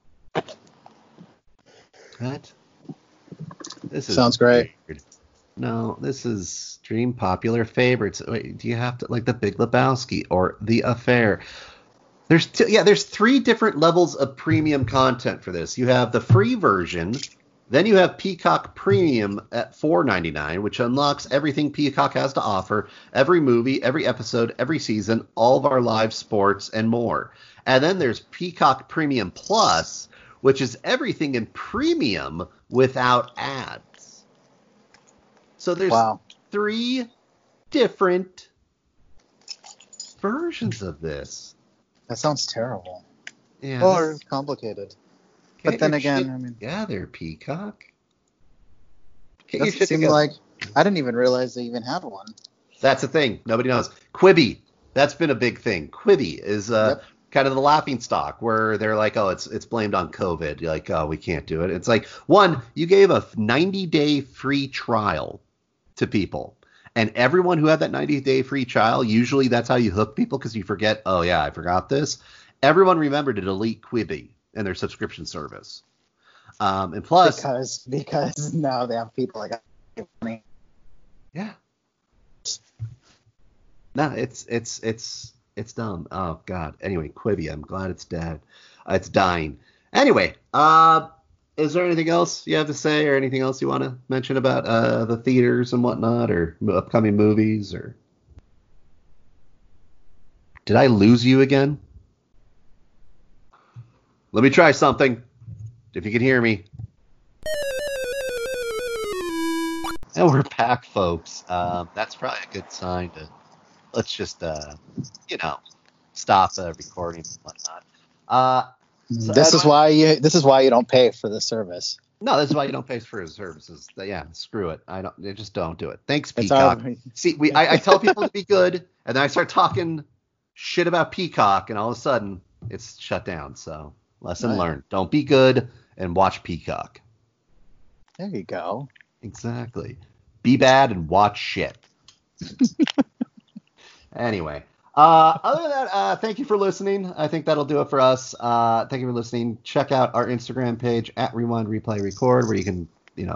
What? This sounds great. Weird. No, this is stream popular favorites. Wait, do you have to like The Big Lebowski or The Affair? There's 3 different levels of premium content for this. You have the free version, then you have Peacock Premium at $4.99, which unlocks everything Peacock has to offer, every movie, every episode, every season, all of our live sports, and more. And then there's Peacock Premium Plus, which is everything in premium without ads. So there's 3 different versions of this. That sounds terrible. Yeah. Or complicated. But then again, I mean, they're Peacock. Doesn't seem like I didn't even realize they even had one. That's the thing. Nobody knows. Quibi. That's been a big thing. Quibi is kind of the laughing stock where they're like, oh, it's blamed on COVID. You're like, oh, we can't do it. It's like, one, you gave a 90-day free trial to people. And everyone who had that 90-day free trial, usually that's how you hook people because you forget, oh, yeah, I forgot this. Everyone remembered to delete Quibi and their subscription service. And plus... Because now they have people like money. Yeah. No, it's dumb. Oh, God. Anyway, Quibi, I'm glad it's dead. It's dying. Anyway, is there anything else you have to say or anything else you want to mention about the theaters and whatnot or upcoming movies? Or did I lose you again? Let me try something. If you can hear me. And we're back, folks. That's probably a good sign to let's just stop recording and whatnot. So this is why you don't pay for the service. No, this is why you don't pay for the services. Yeah, screw it. Just don't do it. Thanks, Peacock. See, I tell people to be good, and then I start talking shit about Peacock, and all of a sudden it's shut down. So lesson learned. Don't be good and watch Peacock. There you go. Exactly. Be bad and watch shit. Anyway. Other than that, thank you for listening. I think that'll do it for us. Thank you for listening. Check out our Instagram page at Rewind Replay Record, where you can,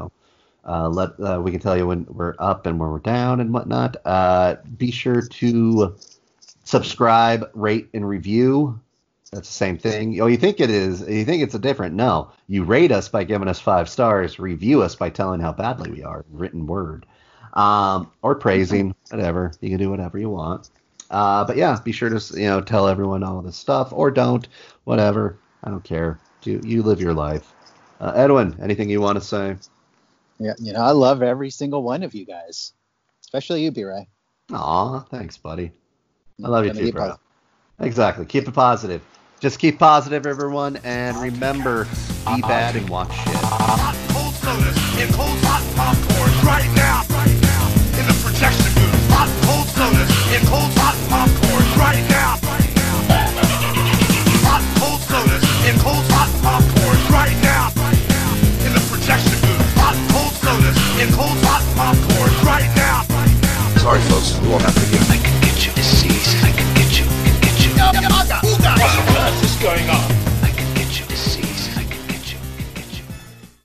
we can tell you when we're up and when we're down and whatnot. Be sure to subscribe, rate, and review. That's the same thing. Oh, you think it is? You think it's a different? No. You rate us by giving us 5 stars. Review us by telling how badly we are in written word, or praising. Whatever. You can do whatever you want. But yeah, be sure to tell everyone all this stuff, or don't, whatever. I don't care. You live your life. Edwin, anything you want to say? Yeah, I love every single one of you guys, especially you, B-Ray. Aw, thanks, buddy. I love you too, bro. Exactly. Keep it positive. Just keep positive, everyone, and remember, be bad and watch shit. Hot cold sodas and cold hot popcorn right now in the projection booth. Hot cold sodas and cold hot popcorn right now. Hot cold sodas and cold hot popcorn right now in the projection booth. Hot cold sodas and cold hot popcorn right now. Sorry, folks, we won't have to give.